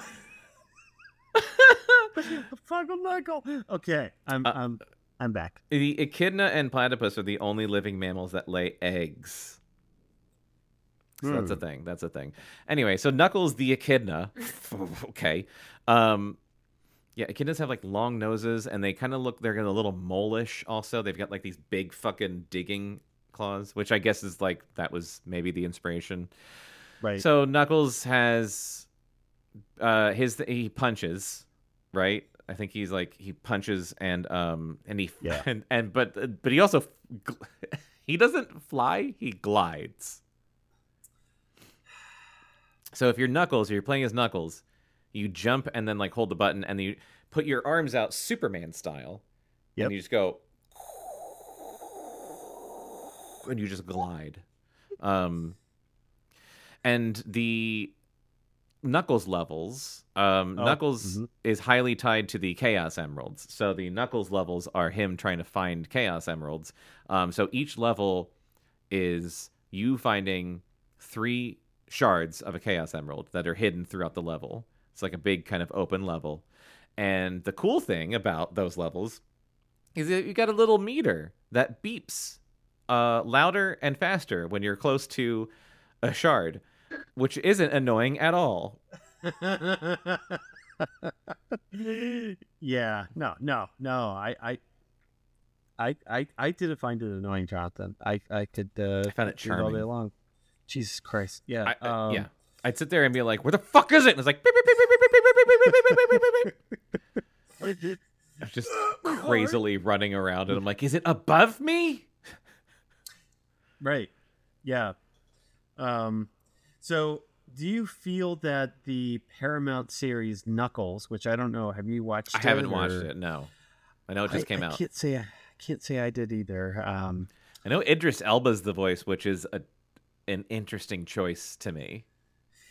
Puggle Knuckle. Okay, I'm Uh, I'm I'm back. The echidna and platypus are the only living mammals that lay eggs. So that's a Hmm. thing. That's a thing. Anyway, so Knuckles the echidna. Okay. Um, yeah, echidnas have like long noses, and they kind of look. They're a little mole-ish. Also, they've got like these big fucking digging claws, which I guess is like that was maybe the inspiration. Right. So Knuckles has uh his he punches, right? I think he's like he punches and um and he Yeah. and, and but but he also gl- he doesn't fly, he glides. So if you're Knuckles, if you're playing as Knuckles, you jump and then like hold the button and you put your arms out Superman style. Yep. And you just go and you just glide. Um and the Knuckles levels, um, Oh, Knuckles mhm. is highly tied to the Chaos Emeralds. So the Knuckles levels are him trying to find Chaos Emeralds. Um, so each level is you finding three shards of a Chaos Emerald that are hidden throughout the level. It's like a big kind of open level. And the cool thing about those levels is that you got a little meter that beeps uh, louder and faster when you're close to a shard, which isn't annoying at all. Yeah. No. No. No. I. I. I, I, I didn't find it annoying, Jonathan. I, I could uh, I found it do it all day charming. long. Jesus Christ. Yeah. I, I- um, yeah. I'd sit there and be like, where the fuck is it? And it's like, beep, beep, beep, beep, beep, beep, beep, beep, beep, beep, beep, beep, beep, beep. I'm just crazily running around, and I'm like, is it above me? Right. Yeah. Um, so do you feel that the Paramount series Knuckles, which I don't know, have you watched I it? haven't watched or- it, no. I know it just I, came I out. Can't say I can't say I did either. Um, I know Idris Elba's the voice, which is a an interesting choice to me.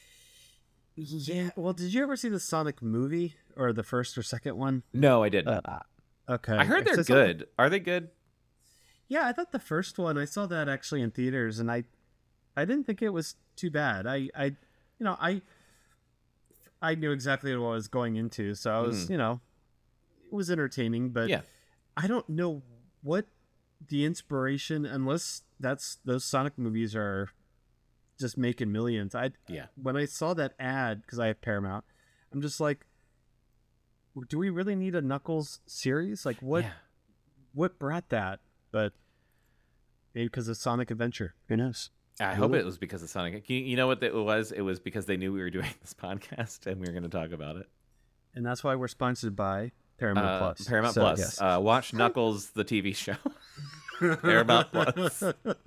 Yeah. Well, did you ever see the Sonic movie or the first or second one? No, I didn't. Uh, okay. I heard they're good. Are they good? Yeah, I thought the first one. I saw that actually in theaters, and I, I didn't think it was too bad. I, I, you know, I, I knew exactly what I was going into, so I was, mm. you know, it was entertaining. But yeah, I don't know what the inspiration, unless that's those Sonic movies are just making millions. I yeah. When I saw that ad, because I have Paramount, I'm just like, do we really need a Knuckles series? Like, what, yeah. what brought that? But maybe because of Sonic Adventure. Who knows? I hope it was because of Sonic. You know what it was? It was because they knew we were doing this podcast and we were going to talk about it. And that's why we're sponsored by Paramount uh, Plus. Paramount so, Plus. Yes. Uh, watch Knuckles, the T V show. Paramount Plus.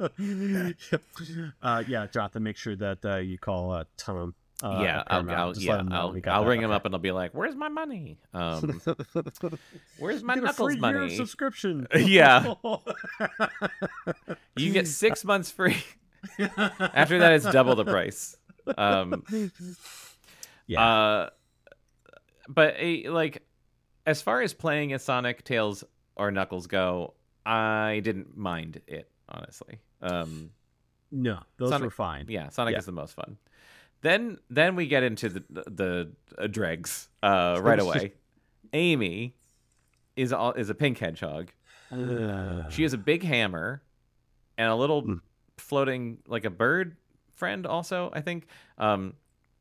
uh, yeah, Jonathan, make sure that uh, you call uh, Tom. Uh, yeah, I'll, I'll, yeah, I'll, I'll ring him okay. up and I'll be like, "Where's my money? Um, where's my get Knuckles a free money? Year subscription." Yeah, you get six months free. After that, it's double the price. Um, yeah, uh, but uh, like, as far as playing as Sonic, Tails, or Knuckles go, I didn't mind it honestly. Um, no, those Sonic, were fine. Yeah, Sonic yeah. is the most fun. Then then we get into the the, the uh, dregs uh, right away. Amy is all, is a pink hedgehog. Uh, she has a big hammer and a little mm. floating like a bird friend also, I think. Um,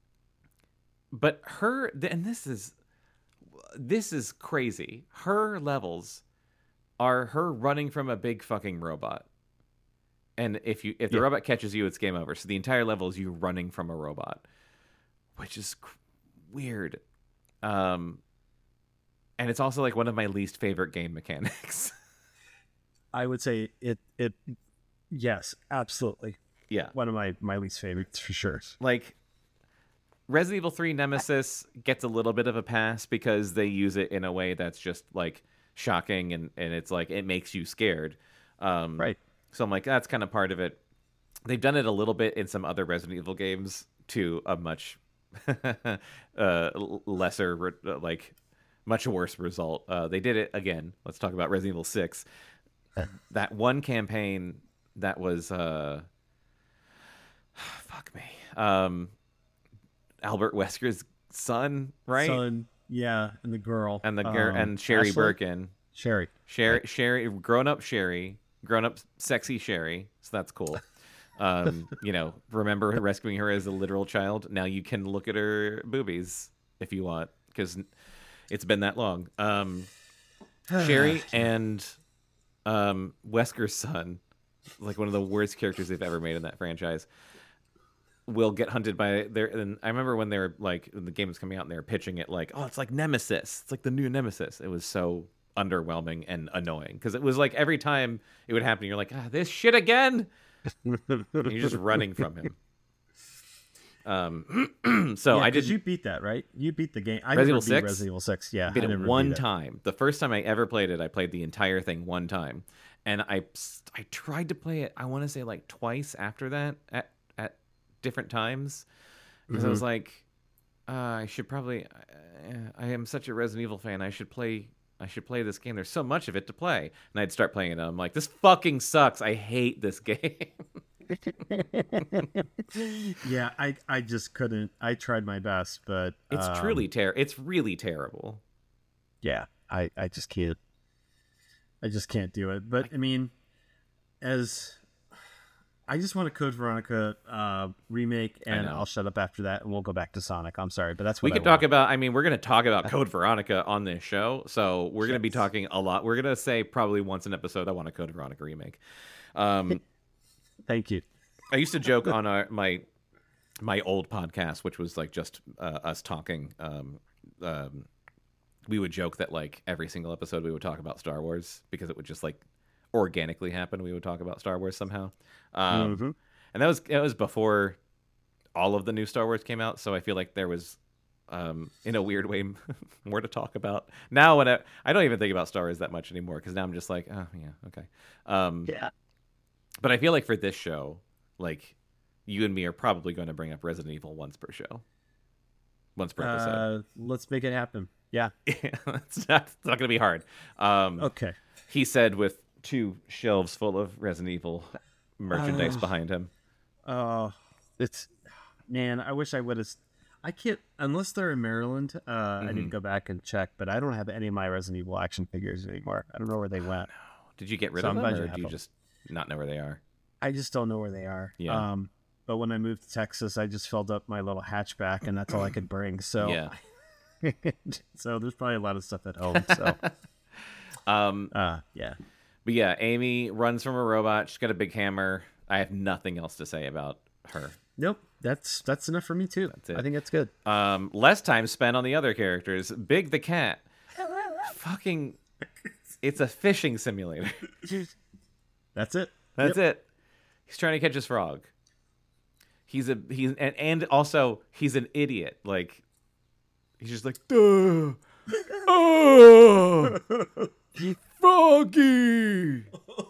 but her and this is this is crazy. Her levels are her running from a big fucking robot. And if you if the yeah. robot catches you, it's game over. So the entire level is you running from a robot, which is cr- weird. Um, and it's also like one of my least favorite game mechanics. I would say it. It yes, absolutely. Yeah, one of my, my least favorites for sure. Like Resident Evil three Nemesis gets a little bit of a pass because they use it in a way that's just like shocking and and it's like it makes you scared. Um, right. So I'm like, that's kind of part of it. They've done it a little bit in some other Resident Evil games to a much uh, lesser, like, much worse result. Uh, they did it again. Let's talk about Resident Evil six. That one campaign that was, uh, fuck me, um, Albert Wesker's son, right? Son, yeah, and the girl. And the girl, um, and Sherry Ashley? Birkin. Sherry. Sherry, Sherry, grown-up Sherry. Grown-up sexy Sherry, so that's cool. Um, you know, remember rescuing her as a literal child? Now you can look at her boobies if you want, because it's been that long. Um, Sherry and um, Wesker's son, like one of the worst characters they've ever made in that franchise, will get hunted by their. And I remember when they were like, when the game was coming out and they were pitching it like, oh, it's like Nemesis. It's like the new Nemesis. It was so underwhelming and annoying because it was like every time it would happen you're like, ah, this shit again. You're just running from him. Um so yeah, I did you beat that, right? You beat the game. I Resident never Evil beat six? Resident Evil six. Yeah, beat I it never one beat it. time. The first time I ever played it, I played the entire thing one time, and I I tried to play it. I want to say like twice after that at at different times because mm-hmm. I was like, uh, I should probably. I, I am such a Resident Evil fan. I should play. I should play this game. There's so much of it to play. And I'd start playing it. And I'm like, this fucking sucks. I hate this game. yeah, I I just couldn't. I tried my best, but it's um, truly terrible. It's really terrible. Yeah, I, I just can't. I just can't do it. But I, I mean, as I just want a Code Veronica uh, remake, and I'll shut up after that, and we'll go back to Sonic. I'm sorry, but that's what we I could want. talk about. I mean, we're going to talk about Code Veronica on this show, so we're going to be talking a lot. We're going to say probably once an episode, I want a Code Veronica remake. Um, Thank you. I used to joke on our, my my old podcast, which was like just uh, us talking. Um, um, we would joke that like every single episode we would talk about Star Wars because it would just like organically happen. We would talk about Star Wars somehow. Um, mm-hmm. And that was it was before all of the new Star Wars came out, so I feel like there was, um, in a weird way, more to talk about. Now, when I, I don't even think about Star Wars that much anymore, because now I'm just like, oh, yeah, okay. Um, yeah. But I feel like for this show, like, you and me are probably going to bring up Resident Evil once per show. once per episode. Uh, let's make it happen. Yeah. it's not, it's not going to be hard. Um, okay. He said with two shelves full of Resident Evil merchandise uh, behind him. Oh, uh, it's man. I wish I would have. I can't unless they're in Maryland. Uh, mm-hmm. I need to go back and check, but I don't have any of my Resident Evil action figures anymore. I don't know where they went. Oh, no. Did you get rid so of I'm them, or you do you them. just not know where they are? I just don't know where they are. Yeah. Um, but when I moved to Texas, I just filled up my little hatchback, and that's all I could bring. So, yeah. so there's probably a lot of stuff at home. So, um, uh, yeah. But yeah, Amy runs from a robot. She's got a big hammer. I have nothing else to say about her. Nope. That's that's enough for me too. That's it. I think that's good. Um, less time spent on the other characters. Big the cat. Fucking, it's a fishing simulator. That's it. That's yep. it. He's trying to catch his frog. He's a he's and, and also he's an idiot. Like he's just like, duh, oh, froggy.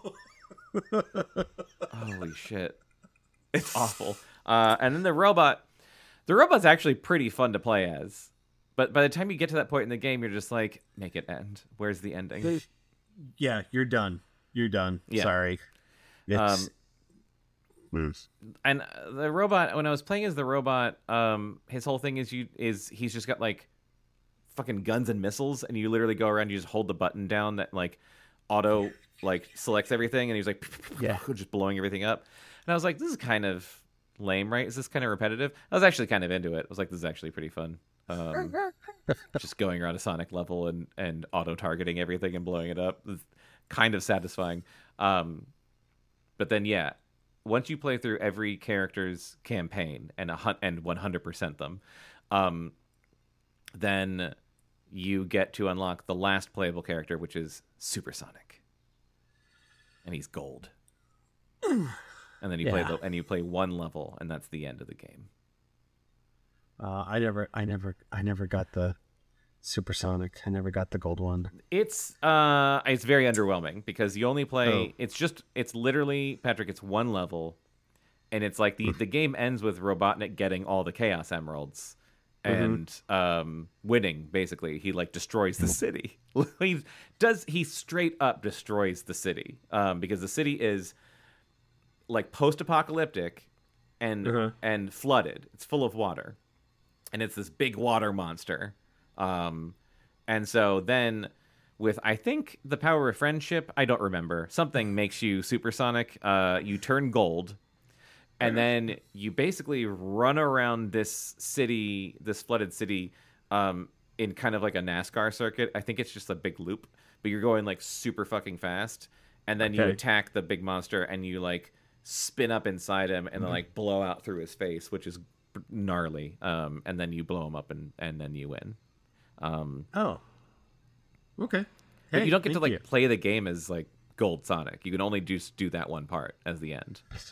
Holy shit, it's awful. Uh, and then the robot, the robot's actually pretty fun to play as. But by the time you get to that point in the game, you're just like, make it end. Where's the ending? Yeah, you're done. You're done. Yeah. Sorry. It's... Um, and the robot, when I was playing as the robot, um, his whole thing is you is he's just got like fucking guns and missiles, and you literally go around, you just hold the button down that like auto like selects everything, and he's like, yeah, just blowing everything up. And I was like, this is kind of lame, right? Is this kind of repetitive? I was actually kind of into it. I was like, this is actually pretty fun. Um, just going around a Sonic level and, and auto-targeting everything and blowing it up. It's kind of satisfying. Um, but then, yeah, once you play through every character's campaign and a hun- and one hundred percent them, um, then you get to unlock the last playable character, which is Supersonic. And he's gold. And then you yeah. play the, and you play one level, and that's the end of the game. Uh, I never, I never, I never got the Supersonic. I never got the gold one. It's uh, it's very underwhelming because you only play. Oh. It's just, it's literally Patrick. It's one level, and it's like the the game ends with Robotnik getting all the Chaos Emeralds and mm-hmm. um, winning. Basically, he like destroys the city. he does. He straight up destroys the city um, because the city is like post-apocalyptic and uh-huh. and flooded. It's full of water, and it's this big water monster. Um, and so then with, I think, the power of friendship, I don't remember, something makes you supersonic. Uh, you turn gold, and then you basically run around this city, this flooded city, um, in kind of like a NASCAR circuit. I think it's just a big loop, but you're going like super fucking fast. And then okay. you attack the big monster and you like spin up inside him and mm-hmm. then like blow out through his face, which is gnarly. Um, and then you blow him up and, and then you win. Um, oh, okay. But hey, you don't get to like you. play the game as like Gold Sonic. You can only just do that one part as the end. It's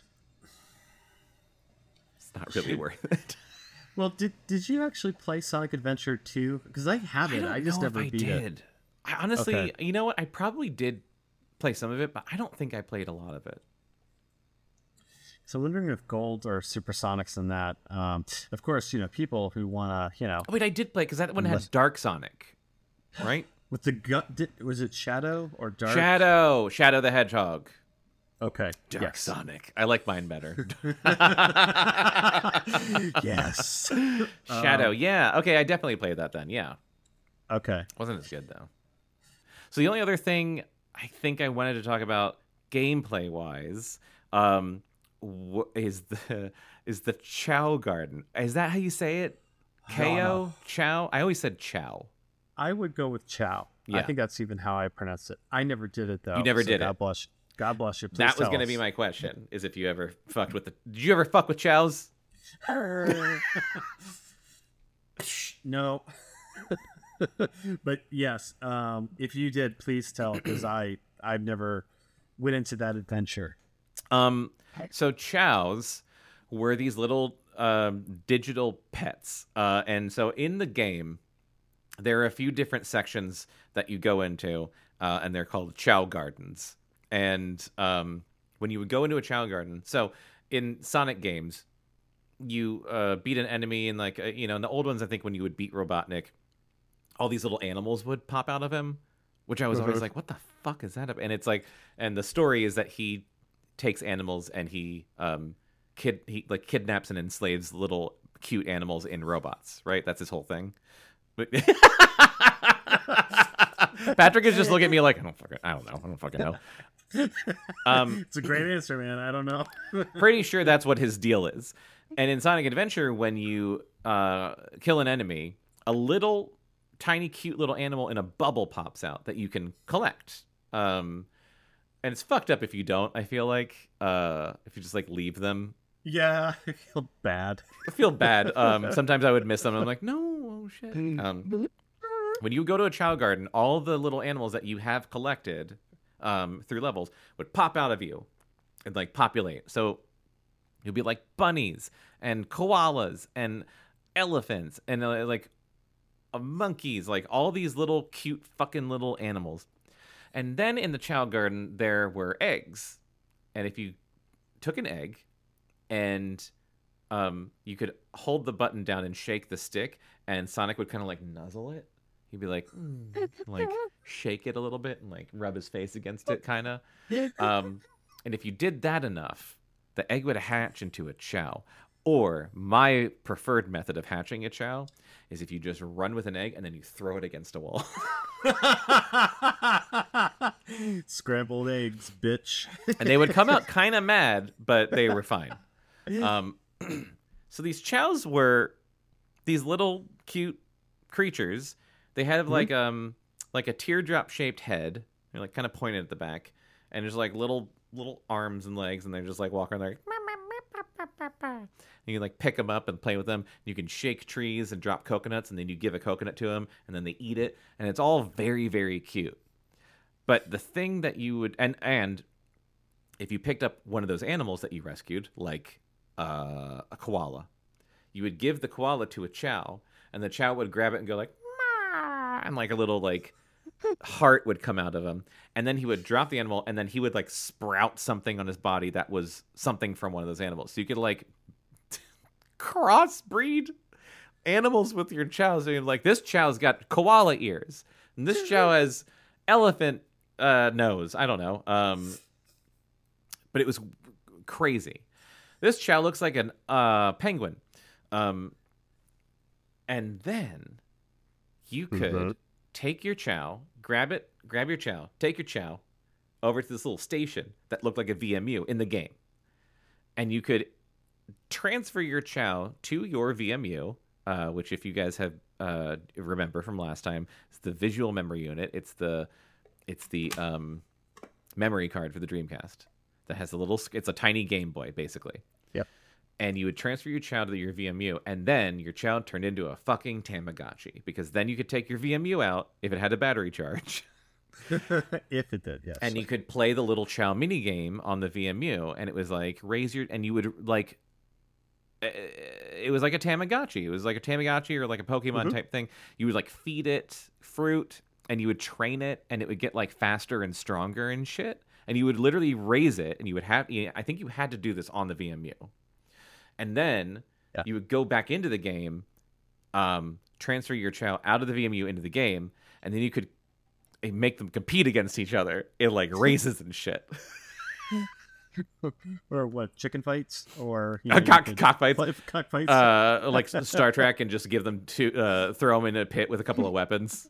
not really worth it. Well, did did you actually play Sonic Adventure two? Because I haven't. I, I just never I beat did. it. I honestly, okay. you know what? I probably did play some of it, but I don't think I played a lot of it. So I'm wondering if Gold or Supersonics in that. Um, of course, you know, people who want to, you know. Oh, wait, I did play, because that one had Dark Sonic, right? With the gut, did, was it Shadow or Dark? Shadow, Shadow the Hedgehog. Okay. Dark yes. Sonic. I like mine better. yes. Shadow, um, yeah. Okay, I definitely played that then, yeah. Okay. Wasn't as good, though. So the only other thing I think I wanted to talk about gameplay-wise um, is the is the Chao Garden. Is that how you say it? K O? Chao? I always said Chao. I would go with Chao. Yeah. I think that's even how I pronounce it. I never did it, though. You never so did God it? Bless, God bless you. Please that was going to be my question, is if you ever fucked with the... Did you ever fuck with Chaos? No. But yes, um, if you did, please tell, because I I've never went into that adventure. Um, so Chaos were these little um, digital pets, uh, and so in the game there are a few different sections that you go into, uh, and they're called Chao Gardens. And um, when you would go into a Chao Garden, so in Sonic games, you uh, beat an enemy, and like uh, you know, in the old ones, I think when you would beat Robotnik, all these little animals would pop out of him, which I was always like, what the fuck is that? And it's like, and the story is that he takes animals and he um kid he like kidnaps and enslaves little cute animals in robots, right? That's his whole thing. But Patrick is just looking at me like, I don't fucking I don't know. I don't fucking know. Um, it's a great answer, man. I don't know. Pretty sure that's what his deal is. And in Sonic Adventure, when you uh, kill an enemy, a little tiny, cute little animal in a bubble pops out that you can collect. Um, and it's fucked up if you don't, I feel like. Uh, if you just, like, leave them. Yeah, I feel bad. I feel bad. Um, sometimes I would miss them. And I'm like, no, oh, shit. Um, when you go to a Chow Garden, all the little animals that you have collected um, through levels would pop out of you and, like, populate. So you'll be like bunnies and koalas and elephants and uh, like uh, monkeys, like all these little cute fucking little animals. And then in the Chow Garden, there were eggs. And if you took an egg and um, you could hold the button down and shake the stick, and Sonic would kind of like nuzzle it. He'd be like, mm, like shake it a little bit and like rub his face against it, kind of. Um, and if you did that enough, the egg would hatch into a Chow. Or my preferred method of hatching a Chow is if you just run with an egg and then you throw it against a wall. Scrambled eggs, bitch. And they would come out kind of mad, but they were fine. Um, so these Chows were these little cute creatures. They had mm-hmm. like um like a teardrop shaped head, they're like kind of pointed at the back, and there's like little little arms and legs, and they're just like walking there. And you can like pick them up and play with them. You can shake trees and drop coconuts, and then you give a coconut to them, and then they eat it, and it's all very, very cute. But the thing that you would and and if you picked up one of those animals that you rescued, like uh, a koala, you would give the koala to a Chow, and the Chow would grab it and go like, Mah! And like a little like heart would come out of him, and then he would drop the animal, and then he would like sprout something on his body that was something from one of those animals. So you could like crossbreed animals with your Chow. So you're like, this Chow's got koala ears, and this Chow has elephant uh, nose. I don't know. Um, but it was crazy. This Chow looks like an uh, penguin. Um, and then you could mm-hmm. take your Chow, grab it, grab your Chow, take your Chow over to this little station that looked like a V M U in the game. And you could transfer your Chow to your V M U, uh, which if you guys have uh, remember from last time, it's the visual memory unit. It's the it's the um, memory card for the Dreamcast that has a little. It's a tiny Game Boy, basically. Yep. And you would transfer your Chow to your V M U, and then your Chow turned into a fucking Tamagotchi, because then you could take your V M U out if it had a battery charge. If it did, yes. And you could play the little Chow mini game on the V M U, and it was like raise your, and you would like, it was like a Tamagotchi. It was like a Tamagotchi or like a Pokemon mm-hmm. type thing. You would like feed it fruit, and you would train it, and it would get like faster and stronger and shit. And you would literally raise it, and you would have, I think you had to do this on the V M U. And then yeah. you would go back into the game, um, transfer your Chow out of the V M U into the game, and then you could make them compete against each other in like races and shit. Or what, chicken fights? Or you know, uh, cock, cockfights. Play, cockfights. Uh, like Star Trek, and just give them to uh, throw them in a pit with a couple of weapons.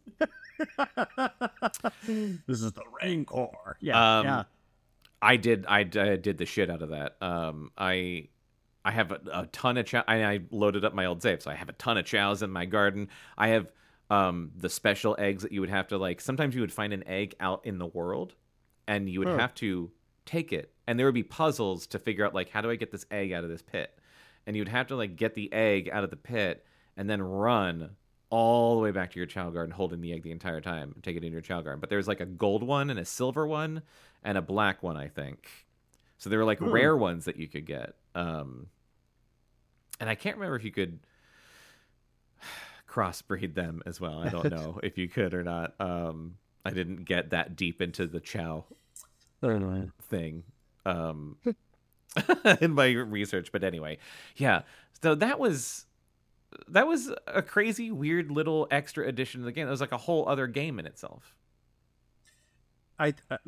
This is the Rancor. Yeah, um, yeah. I did. I, I did the shit out of that. Um, I. I have a, a ton of chow. I, I loaded up my old save, so I have a ton of chows in my garden. I have um, the special eggs that you would have to like. Sometimes you would find an egg out in the world, and you would huh. have to take it, and there would be puzzles to figure out like, how do I get this egg out of this pit? And you'd have to like get the egg out of the pit and then run all the way back to your Chow garden, holding the egg the entire time, and take it in your Chow garden. But there's like a gold one and a silver one and a black one, I think. So there were like hmm. rare ones that you could get. Um, And I can't remember if you could crossbreed them as well. I don't know if you could or not. Um, I didn't get that deep into the Chow thing. Um, in my research. But anyway, yeah. So that was that was a crazy, weird little extra addition to the game. It was like a whole other game in itself. I uh,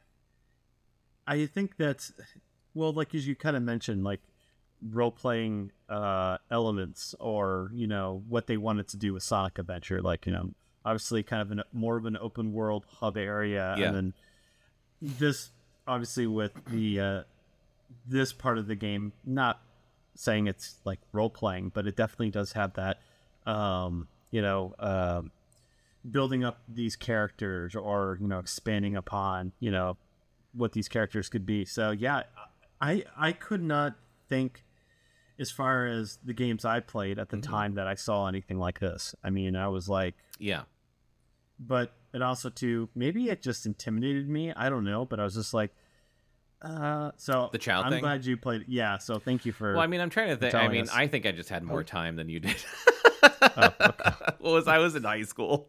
I think that's well, like as you kind of mentioned, like role playing uh, elements, or you know what they wanted to do with Sonic Adventure, like you know obviously kind of an, more of an open world hub area, Yeah. and then this obviously with the uh, this part of the game, not saying it's like role playing, but it definitely does have that um, you know. Um, building up these characters, or you know expanding upon you know what these characters could be. So yeah, I I could not think, as far as the games I played at the Mm-hmm. time, that I saw anything like this. I mean, I was like, Yeah. but it also too, maybe it just intimidated me, I don't know, but I was just like uh so The child I'm thing? glad you played. Yeah, so thank you for Well, I mean, I'm trying to think. I telling mean, us. I think I just had more time than you did. Oh, okay. What was I was in high school.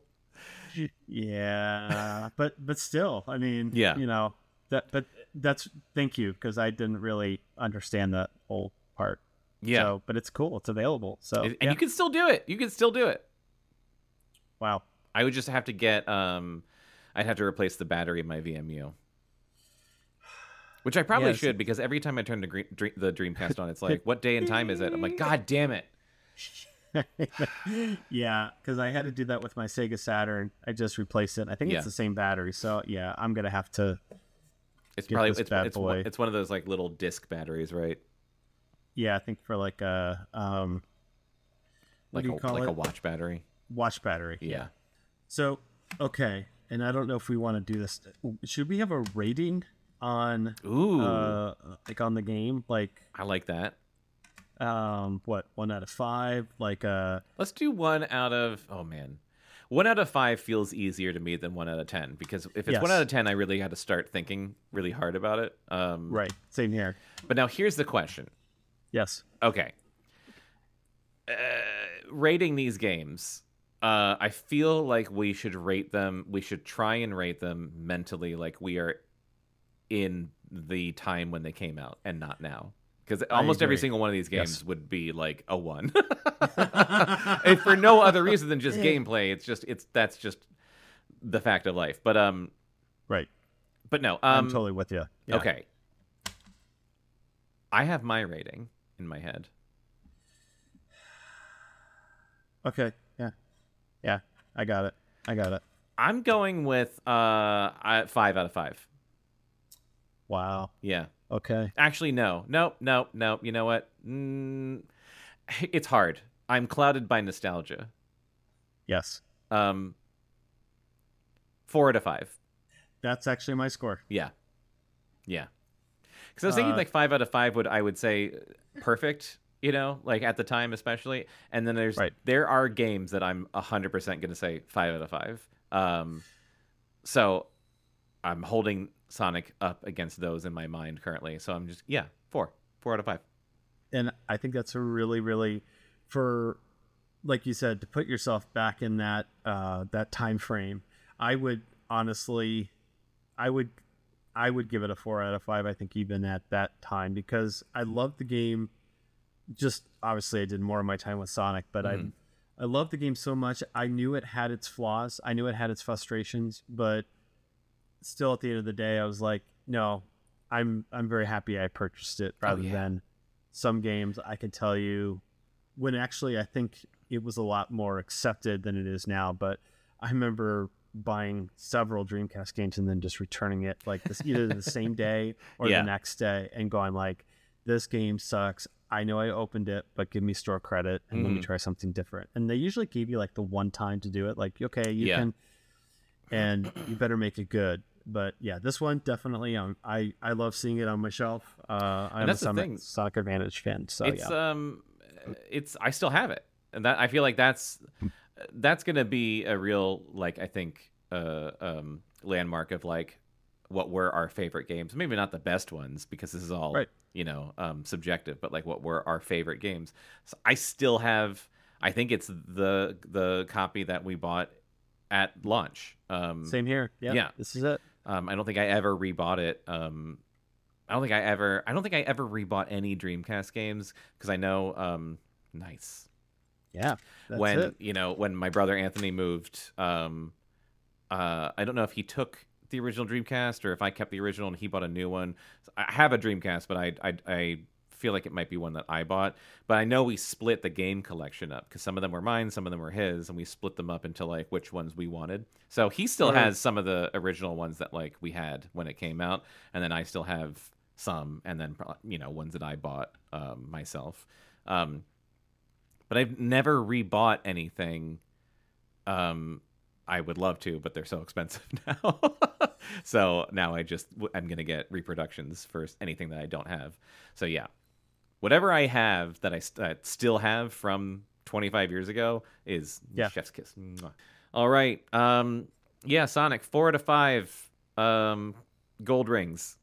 Yeah, but but still, I mean, Yeah. you know that. But that's thank you, because I didn't really understand that whole part. Yeah. So, but it's cool. It's available. So, and yeah. you can still do it. You can still do it. Wow. I would just have to get um I'd have to replace the battery in my V M U. Which I probably Yes. should, because every time I turn the, Dream, Dream, the Dreamcast on, it's like, what day and time is it? I'm like, God damn it. Yeah, because I had to do that with my Sega Saturn. I just replaced it. I think Yeah. it's the same battery. So yeah, I'm gonna have to. It's Get probably this it's bad it's, boy. one- it's one of those like little disc batteries, right? Yeah, I think for like a um, what Like do you a call like it? a watch battery. Watch battery. Yeah. So, okay, and I don't know if we want to do this. Should we have a rating on, Ooh. uh, like on the game? Like, I like that. um, what, one out of five? Like, uh, Let's do one out of oh man. One out of five feels easier to me than one out of ten, because if it's Yes. one out of ten, I really had to start thinking really hard about it. Um, right, same here. But now here's the question. Yes. Okay. Uh, rating these games, uh, I feel like we should rate them. We should try and rate them mentally, like we are in the time when they came out and not now. Because almost every agree. single one of these games Yes. would be like a one, and for no other reason than just gameplay. It's just it's that's just the fact of life. But um, Right. but no, um, I'm totally with you. Yeah. okay. I have my rating in my head. Okay. Yeah. Yeah. I got it. I got it. I'm going with uh I- five out of five. Wow. Yeah. Okay. Actually, no, no, no, no. You know what? Mm, it's hard. I'm clouded by nostalgia. Yes. Um, four out of five. That's actually my score. Yeah, yeah. Because I was thinking Uh, like five out of five would I would say perfect. You know, like at the time especially. And then there's Right. there are games that I'm a hundred percent going to say five out of five. Um, so I'm holding Sonic up against those in my mind currently. So I'm just yeah, four, four out of five. And I think that's a really, really, for, like you said, to put yourself back in that uh, that time frame. I would honestly, I would, I would give it a four out of five. I think even at that time, because I loved the game. Just obviously, I did more of my time with Sonic, but Mhm. I, I loved the game so much. I knew it had its flaws. I knew it had its frustrations, but still, at the end of the day, I was like, no, I'm I'm very happy I purchased it rather yeah. than some games. I can tell you, when actually I think it was a lot more accepted than it is now. But I remember buying several Dreamcast games and then just returning it like this either the same day or Yeah. the next day and going like, this game sucks. I know I opened it, but give me store credit and let me Mhm. try something different. And they usually give you like the one time to do it. Like, okay, you Yeah. can, and you better make it good. But yeah, this one definitely, um, I I love seeing it on my shelf. Uh, I'm a that's the Sonic, thing. Sonic Advantage fan, so it's yeah. um it's I still have it, and that I feel like that's that's gonna be a real like I think uh um landmark of like what were our favorite games. Maybe not the best ones because this is all Right. you know um subjective, but like what were our favorite games. So I still have. I think it's the the copy that we bought at launch. Um, Same here. Yeah, yeah. this is it. Um, I don't think I ever rebought it. Um, I don't think I ever. I don't think I ever rebought any Dreamcast games because I know. Um, nice. Yeah. That's when it. you know when my brother Anthony moved, um, uh, I don't know if he took the original Dreamcast or if I kept the original and he bought a new one. I have a Dreamcast, but I I, I feel like it might be one that I bought. But I know we split the game collection up because some of them were mine, some of them were his, and we split them up into like which ones we wanted. So he still Right. has some of the original ones that like we had when it came out, and then I still have some, and then you know ones that I bought um, myself. Um, but I've never rebought anything. Um, I would love to, but they're so expensive now. So now I just I'm gonna get reproductions for anything that I don't have. So yeah, whatever I have that I st- still have from twenty-five years ago is Yeah. chef's kiss. Mwah. All right, um, yeah, Sonic four out of five um, gold rings.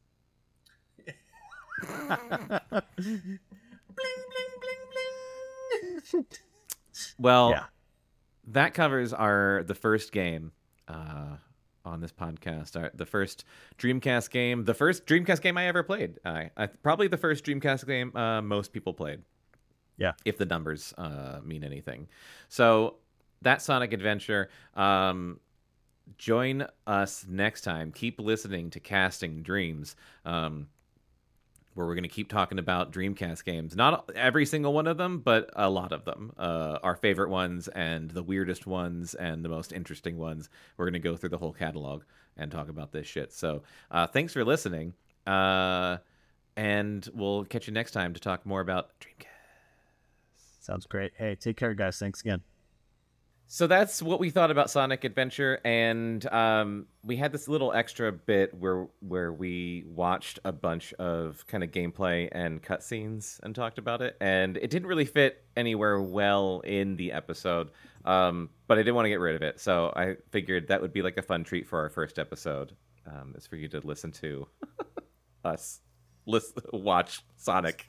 Well, Yeah. that covers our the first game uh, on this podcast. Our, the first Dreamcast game, the first Dreamcast game I ever played. I, I probably the first Dreamcast game uh, most people played. Yeah. If the numbers uh, mean anything. So that Sonic Adventure. Um, join us next time. Keep listening to Casting Dreams. Um, where we're going to keep talking about Dreamcast games. Not every single one of them, but a lot of them. Uh, our favorite ones and the weirdest ones and the most interesting ones. We're going to go through the whole catalog and talk about this shit. So uh, thanks for listening. Uh, and we'll catch you next time to talk more about Dreamcast. Sounds great. Hey, take care, guys. Thanks again. So that's what we thought about Sonic Adventure, and um, we had this little extra bit where where we watched a bunch of kind of gameplay and cutscenes and talked about it, and it didn't really fit anywhere well in the episode, um, but I didn't want to get rid of it, so I figured that would be like a fun treat for our first episode, um, is for you to listen to us listen, watch Sonic.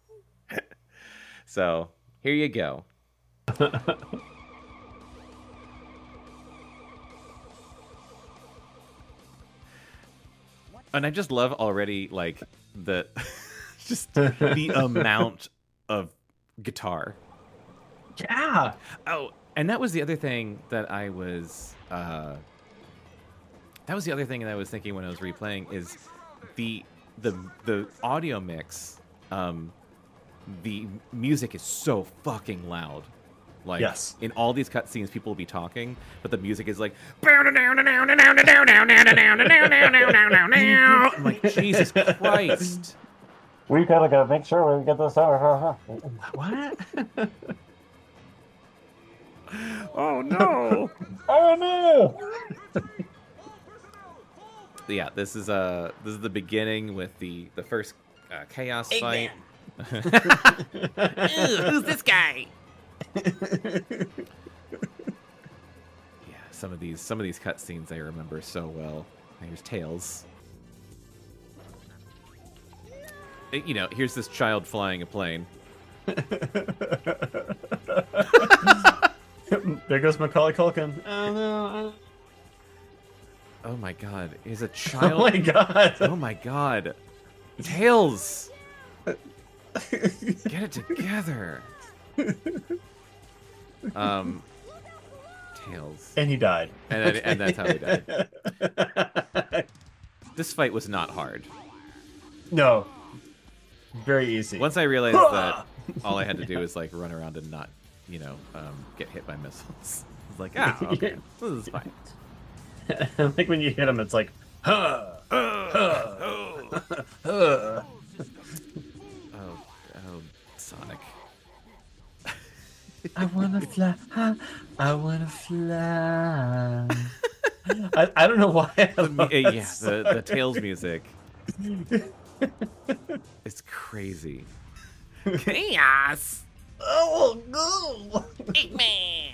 So here you go. And I just love already, like, the just the amount of guitar. Yeah. Oh, and that was the other thing that I was, uh, that was the other thing that I was thinking when I was replaying is the the the audio mix. Um, the music is so fucking loud. Like, Yes. in all these cutscenes, people will be talking, but the music is like, I'm like, Jesus Christ. We gotta go make sure we get this out. What? Oh no! Oh no! Yeah, this is uh this is the beginning with the the first uh, chaos fight. Ew, who's this guy? Yeah, some of these some of these cutscenes I remember so well. Here's Tails. You know, here's this child flying a plane. There goes Macaulay Culkin. Oh no! Oh my god, he's a Oh child. my god! Oh my god. Tails! Get it together. Um, Tails. And he died. And, that, and that's how he died. This fight was not hard. No. Very easy. Once I realized that all I had to do was like run around and not, you know, um, get hit by missiles. I was like, ah, okay, this is fine. Like when you hit him, it's like, huh, huh, Oh, huh. oh, Sonic. I wanna fly. I wanna fly. I, I don't know why. I The, love mu- that yeah, song. the, the Tails music. It's crazy. Chaos! Oh no! Eggman!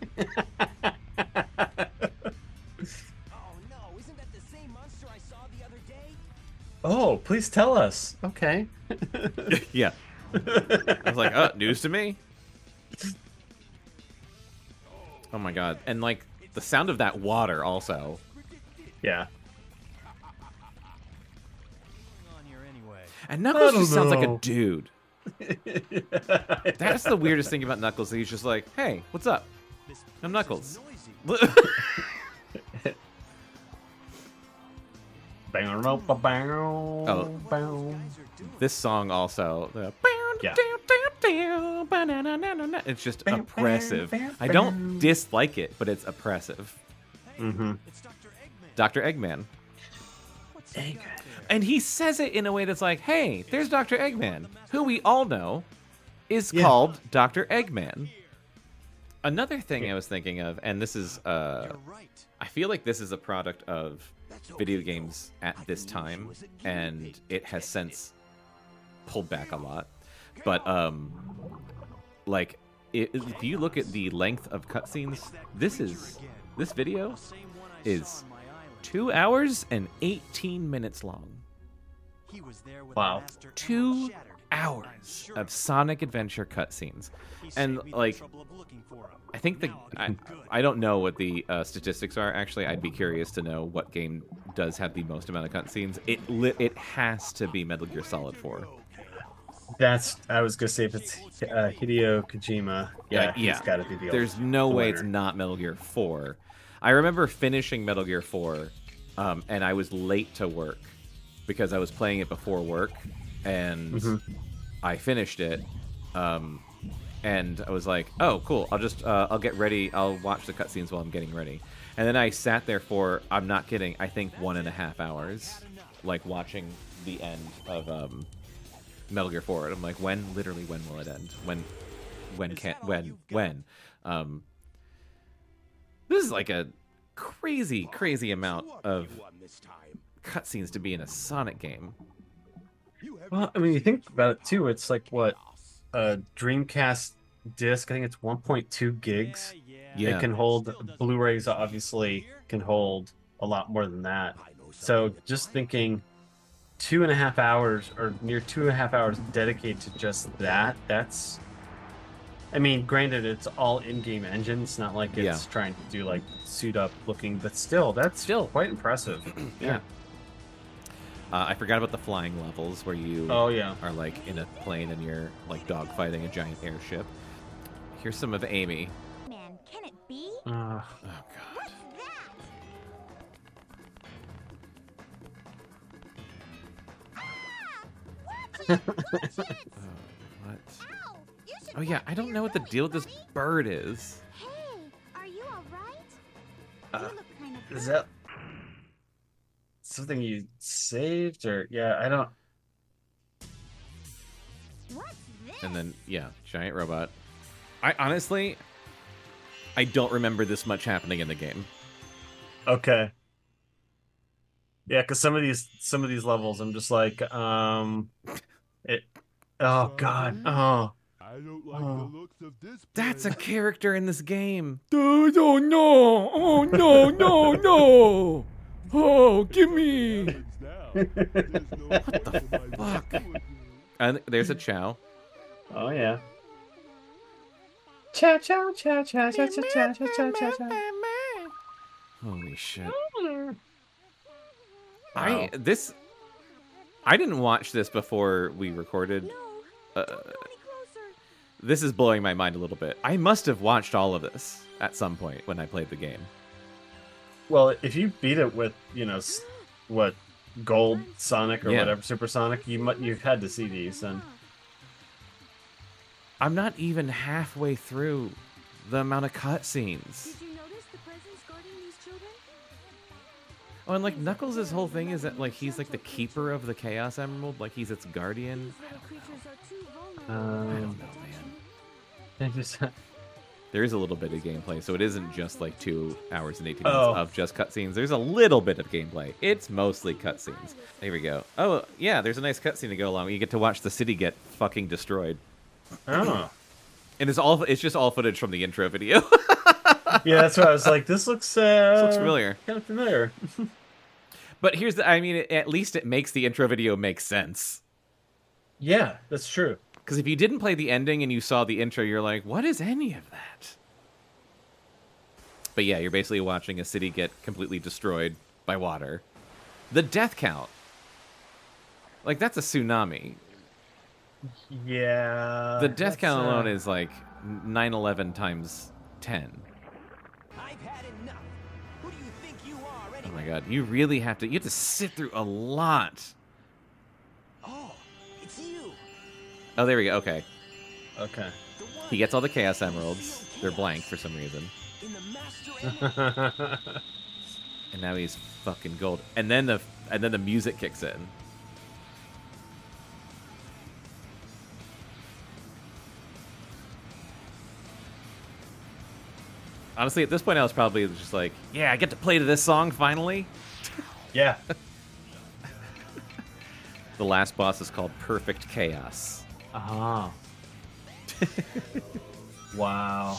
Oh no, isn't that the same monster I saw the other day? Oh, please tell us. Okay. Yeah. I was like, oh, news to me? Oh my god. And like, the sound of that water also. Yeah. What's going on here anyway? And Knuckles don't just sounds like a know. dude. That's the weirdest thing about Knuckles. That he's just like, hey, what's up? I'm Knuckles. Oh. This song also. The Yeah. It's just oppressive. I don't dislike it, but it's oppressive. Mm-hmm. Doctor Eggman. And he says it in a way that's like, hey, there's Doctor Eggman, who we all know is Yeah. called Doctor Eggman. Another thing I was thinking of, and this is, uh, I feel like this is a product of video games at this time, and it has since pulled back a lot. But, um, like, it, if you look at the length of cutscenes, this is, this video is two hours and eighteen minutes long. Wow. Two hours of Sonic Adventure cutscenes. And, like, I think the I, I don't know what the uh, statistics are. Actually, I'd be curious to know what game does have the most amount of cutscenes. It li- it has to be Metal Gear Solid four. That's I was gonna say if it's uh, Hideo Kojima, yeah, yeah. he's got to be the. There's no the way winner. it's not Metal Gear four. I remember finishing Metal Gear four, um, and I was late to work because I was playing it before work, and Mm-hmm. I finished it. Um, and I was like, "Oh, cool! I'll just uh, I'll get ready. I'll watch the cutscenes while I'm getting ready." And then I sat there for I'm not kidding. I think one and a half hours, like watching the end of um, Metal Gear four. And I'm like, when? Literally, when will it end? When? When can't? When? When? Um, this is like a crazy, crazy amount of cutscenes to be in a Sonic game. Well, I mean, you think about it too. It's like what a Dreamcast disc. I think it's one point two gigs. Yeah. It can hold. Blu-rays obviously can hold a lot more than that. So just thinking, two and a half hours or near two and a half hours dedicated to just that. That's. I mean, granted, it's all in-game engine. It's not like it's Yeah. trying to do like suit-up looking, but still, that's Still. quite impressive. Yeah. Uh, I forgot about the flying levels where you Oh yeah. are like in a plane and you're like dogfighting a giant airship. Here's some of Amy. Man, can it be? Uh, Oh god. What's that? Ah! Watch it! Watch it! What? Ow! You should Oh yeah, watch I don't where know you're what the going, deal with this Tony. bird is. Hey, are you alright? Uh, You look kind of is hurt. that something you saved or yeah? I don't. What's this? And then yeah, giant robot. I honestly I don't remember this much happening in the game. Okay. Yeah, because some of these some of these levels, I'm just like, um, it. Oh God. Oh. I don't like Oh. the looks of this. That's a place. character in this game. Oh, oh no! Oh no! No! No! Oh, give me! Happens now. There's no what the fuck? And there's a Chow. Oh yeah. Cha cha cha cha cha cha cha cha cha cha cha. Holy shit! Wow. I this I didn't watch this before we recorded. No, Uh, don't go any closer. this is blowing my mind a little bit. I must have watched all of this at some point when I played the game. Well, if you beat it with you know s- what Gold Sonic or Yeah. whatever Super Sonic, you mu- you've had to see these and. I'm not even halfway through the amount of cutscenes. Did you notice the presence guarding these children? Oh, and like Knuckles' whole thing is that like he's like the keeper of the Chaos Emerald, like he's its guardian. These little creatures are too vulnerable. Um, I don't know, man. They just. There is a little bit of gameplay, so it isn't just like two hours and eighteen minutes Oh. of just cutscenes. There's a little bit of gameplay. It's mostly cutscenes. There we go. Oh, yeah, there's a nice cutscene to go along. You get to watch the city get fucking destroyed. Oh. And it's all it's just all footage from the intro video. Yeah, that's why I was like, this looks. Uh, This looks familiar. Kind of familiar. But here's the I mean, it, at least it makes the intro video make sense. Yeah, that's true. Because if you didn't play the ending and you saw the intro, you're like, what is any of that? But yeah, you're basically watching a city get completely destroyed by water. The death count Like that's a tsunami. Yeah. The death that's, count uh, alone is like nine eleven times ten. I've had enough. Who do you think you are, Oh anyway? my god, you really have to. You have to sit through a lot. Oh, it's you. Oh, there we go. Okay, Okay. The one he gets all the chaos emeralds. They're blank for some reason, in the master emerald. and now he's fucking gold. And then the and then the music kicks in. Honestly, at this point, I was probably just like, "Yeah, I get to play to this song finally." Yeah. The last boss is called Perfect Chaos. Ah. Wow.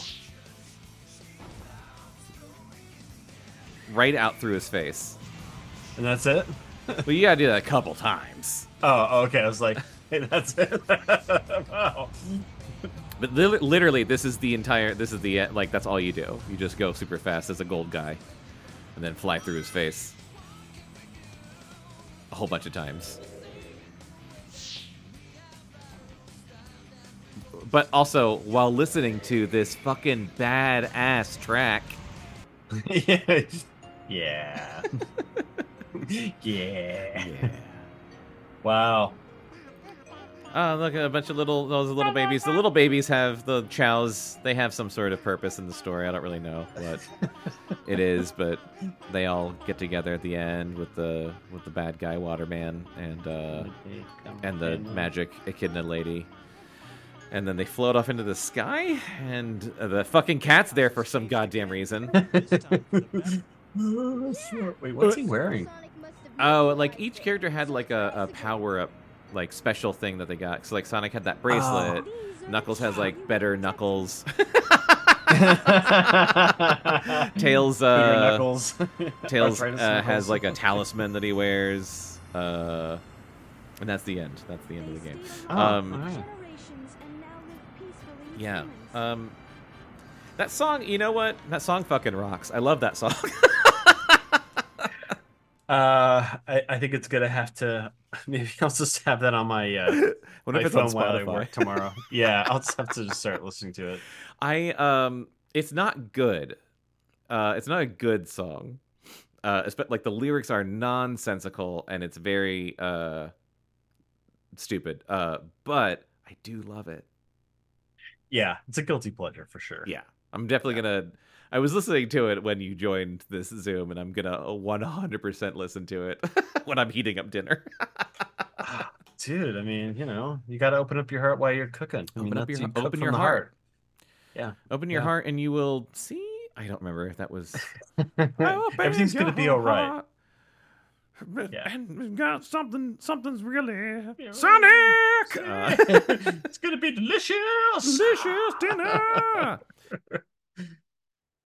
Right out through his face. And that's it? Well, you gotta do that a couple times. Oh, okay. I was like, hey, that's it. Wow. But li- literally, this is the entire. This is the like. That's all you do. You just go super fast as a gold guy, and then fly through his face a whole bunch of times. But also, while listening to this fucking badass track, yeah. Yeah. yeah. yeah. Wow. Oh, look, a bunch of little those little babies. The little babies have the chows. They have some sort of purpose in the story. I don't really know what it is, but they all get together at the end with the with the bad guy Waterman and uh, and the magic echidna lady. And then they float off into the sky, and uh, the fucking cat's there for some goddamn reason. Wait, what's he wearing? Oh, like each character had like a, a power up, like special thing that they got. So like Sonic had that bracelet. Knuckles has like better knuckles. Tails, Bigger uh, Knuckles. Tails Arthritis uh, Knuckles. has like a talisman that he wears. Uh, and that's the end. That's the end of the game. Oh, um, alright. Generations and now live peacefully as Yeah. humans. Um, that song, you know what? That song fucking rocks. I love that song. Uh, I, I think it's gonna have to. Maybe I'll just have that on my uh, What my if it's on phone while I Spotify? work tomorrow. Yeah, I'll just have to just start listening to it. I um, it's not good. Uh, it's not a good song. Uh, espe- like the lyrics are nonsensical and it's very uh, stupid. Uh, but I do love it. Yeah, it's a guilty pleasure for sure. Yeah, I'm definitely gonna. I was listening to it when you joined this Zoom, and I'm gonna one hundred percent listen to it when I'm heating up dinner. Dude, I mean, you know, you got to open up your heart while you're cooking. I mean, Open up that's- your- you cook open from your the heart. Yeah. Open your Yeah. heart, and you will see. I don't remember if that was. Everything's gonna be all right. Yeah. And we've got something. Something's really Sonic. Uh, It's gonna be delicious. delicious dinner.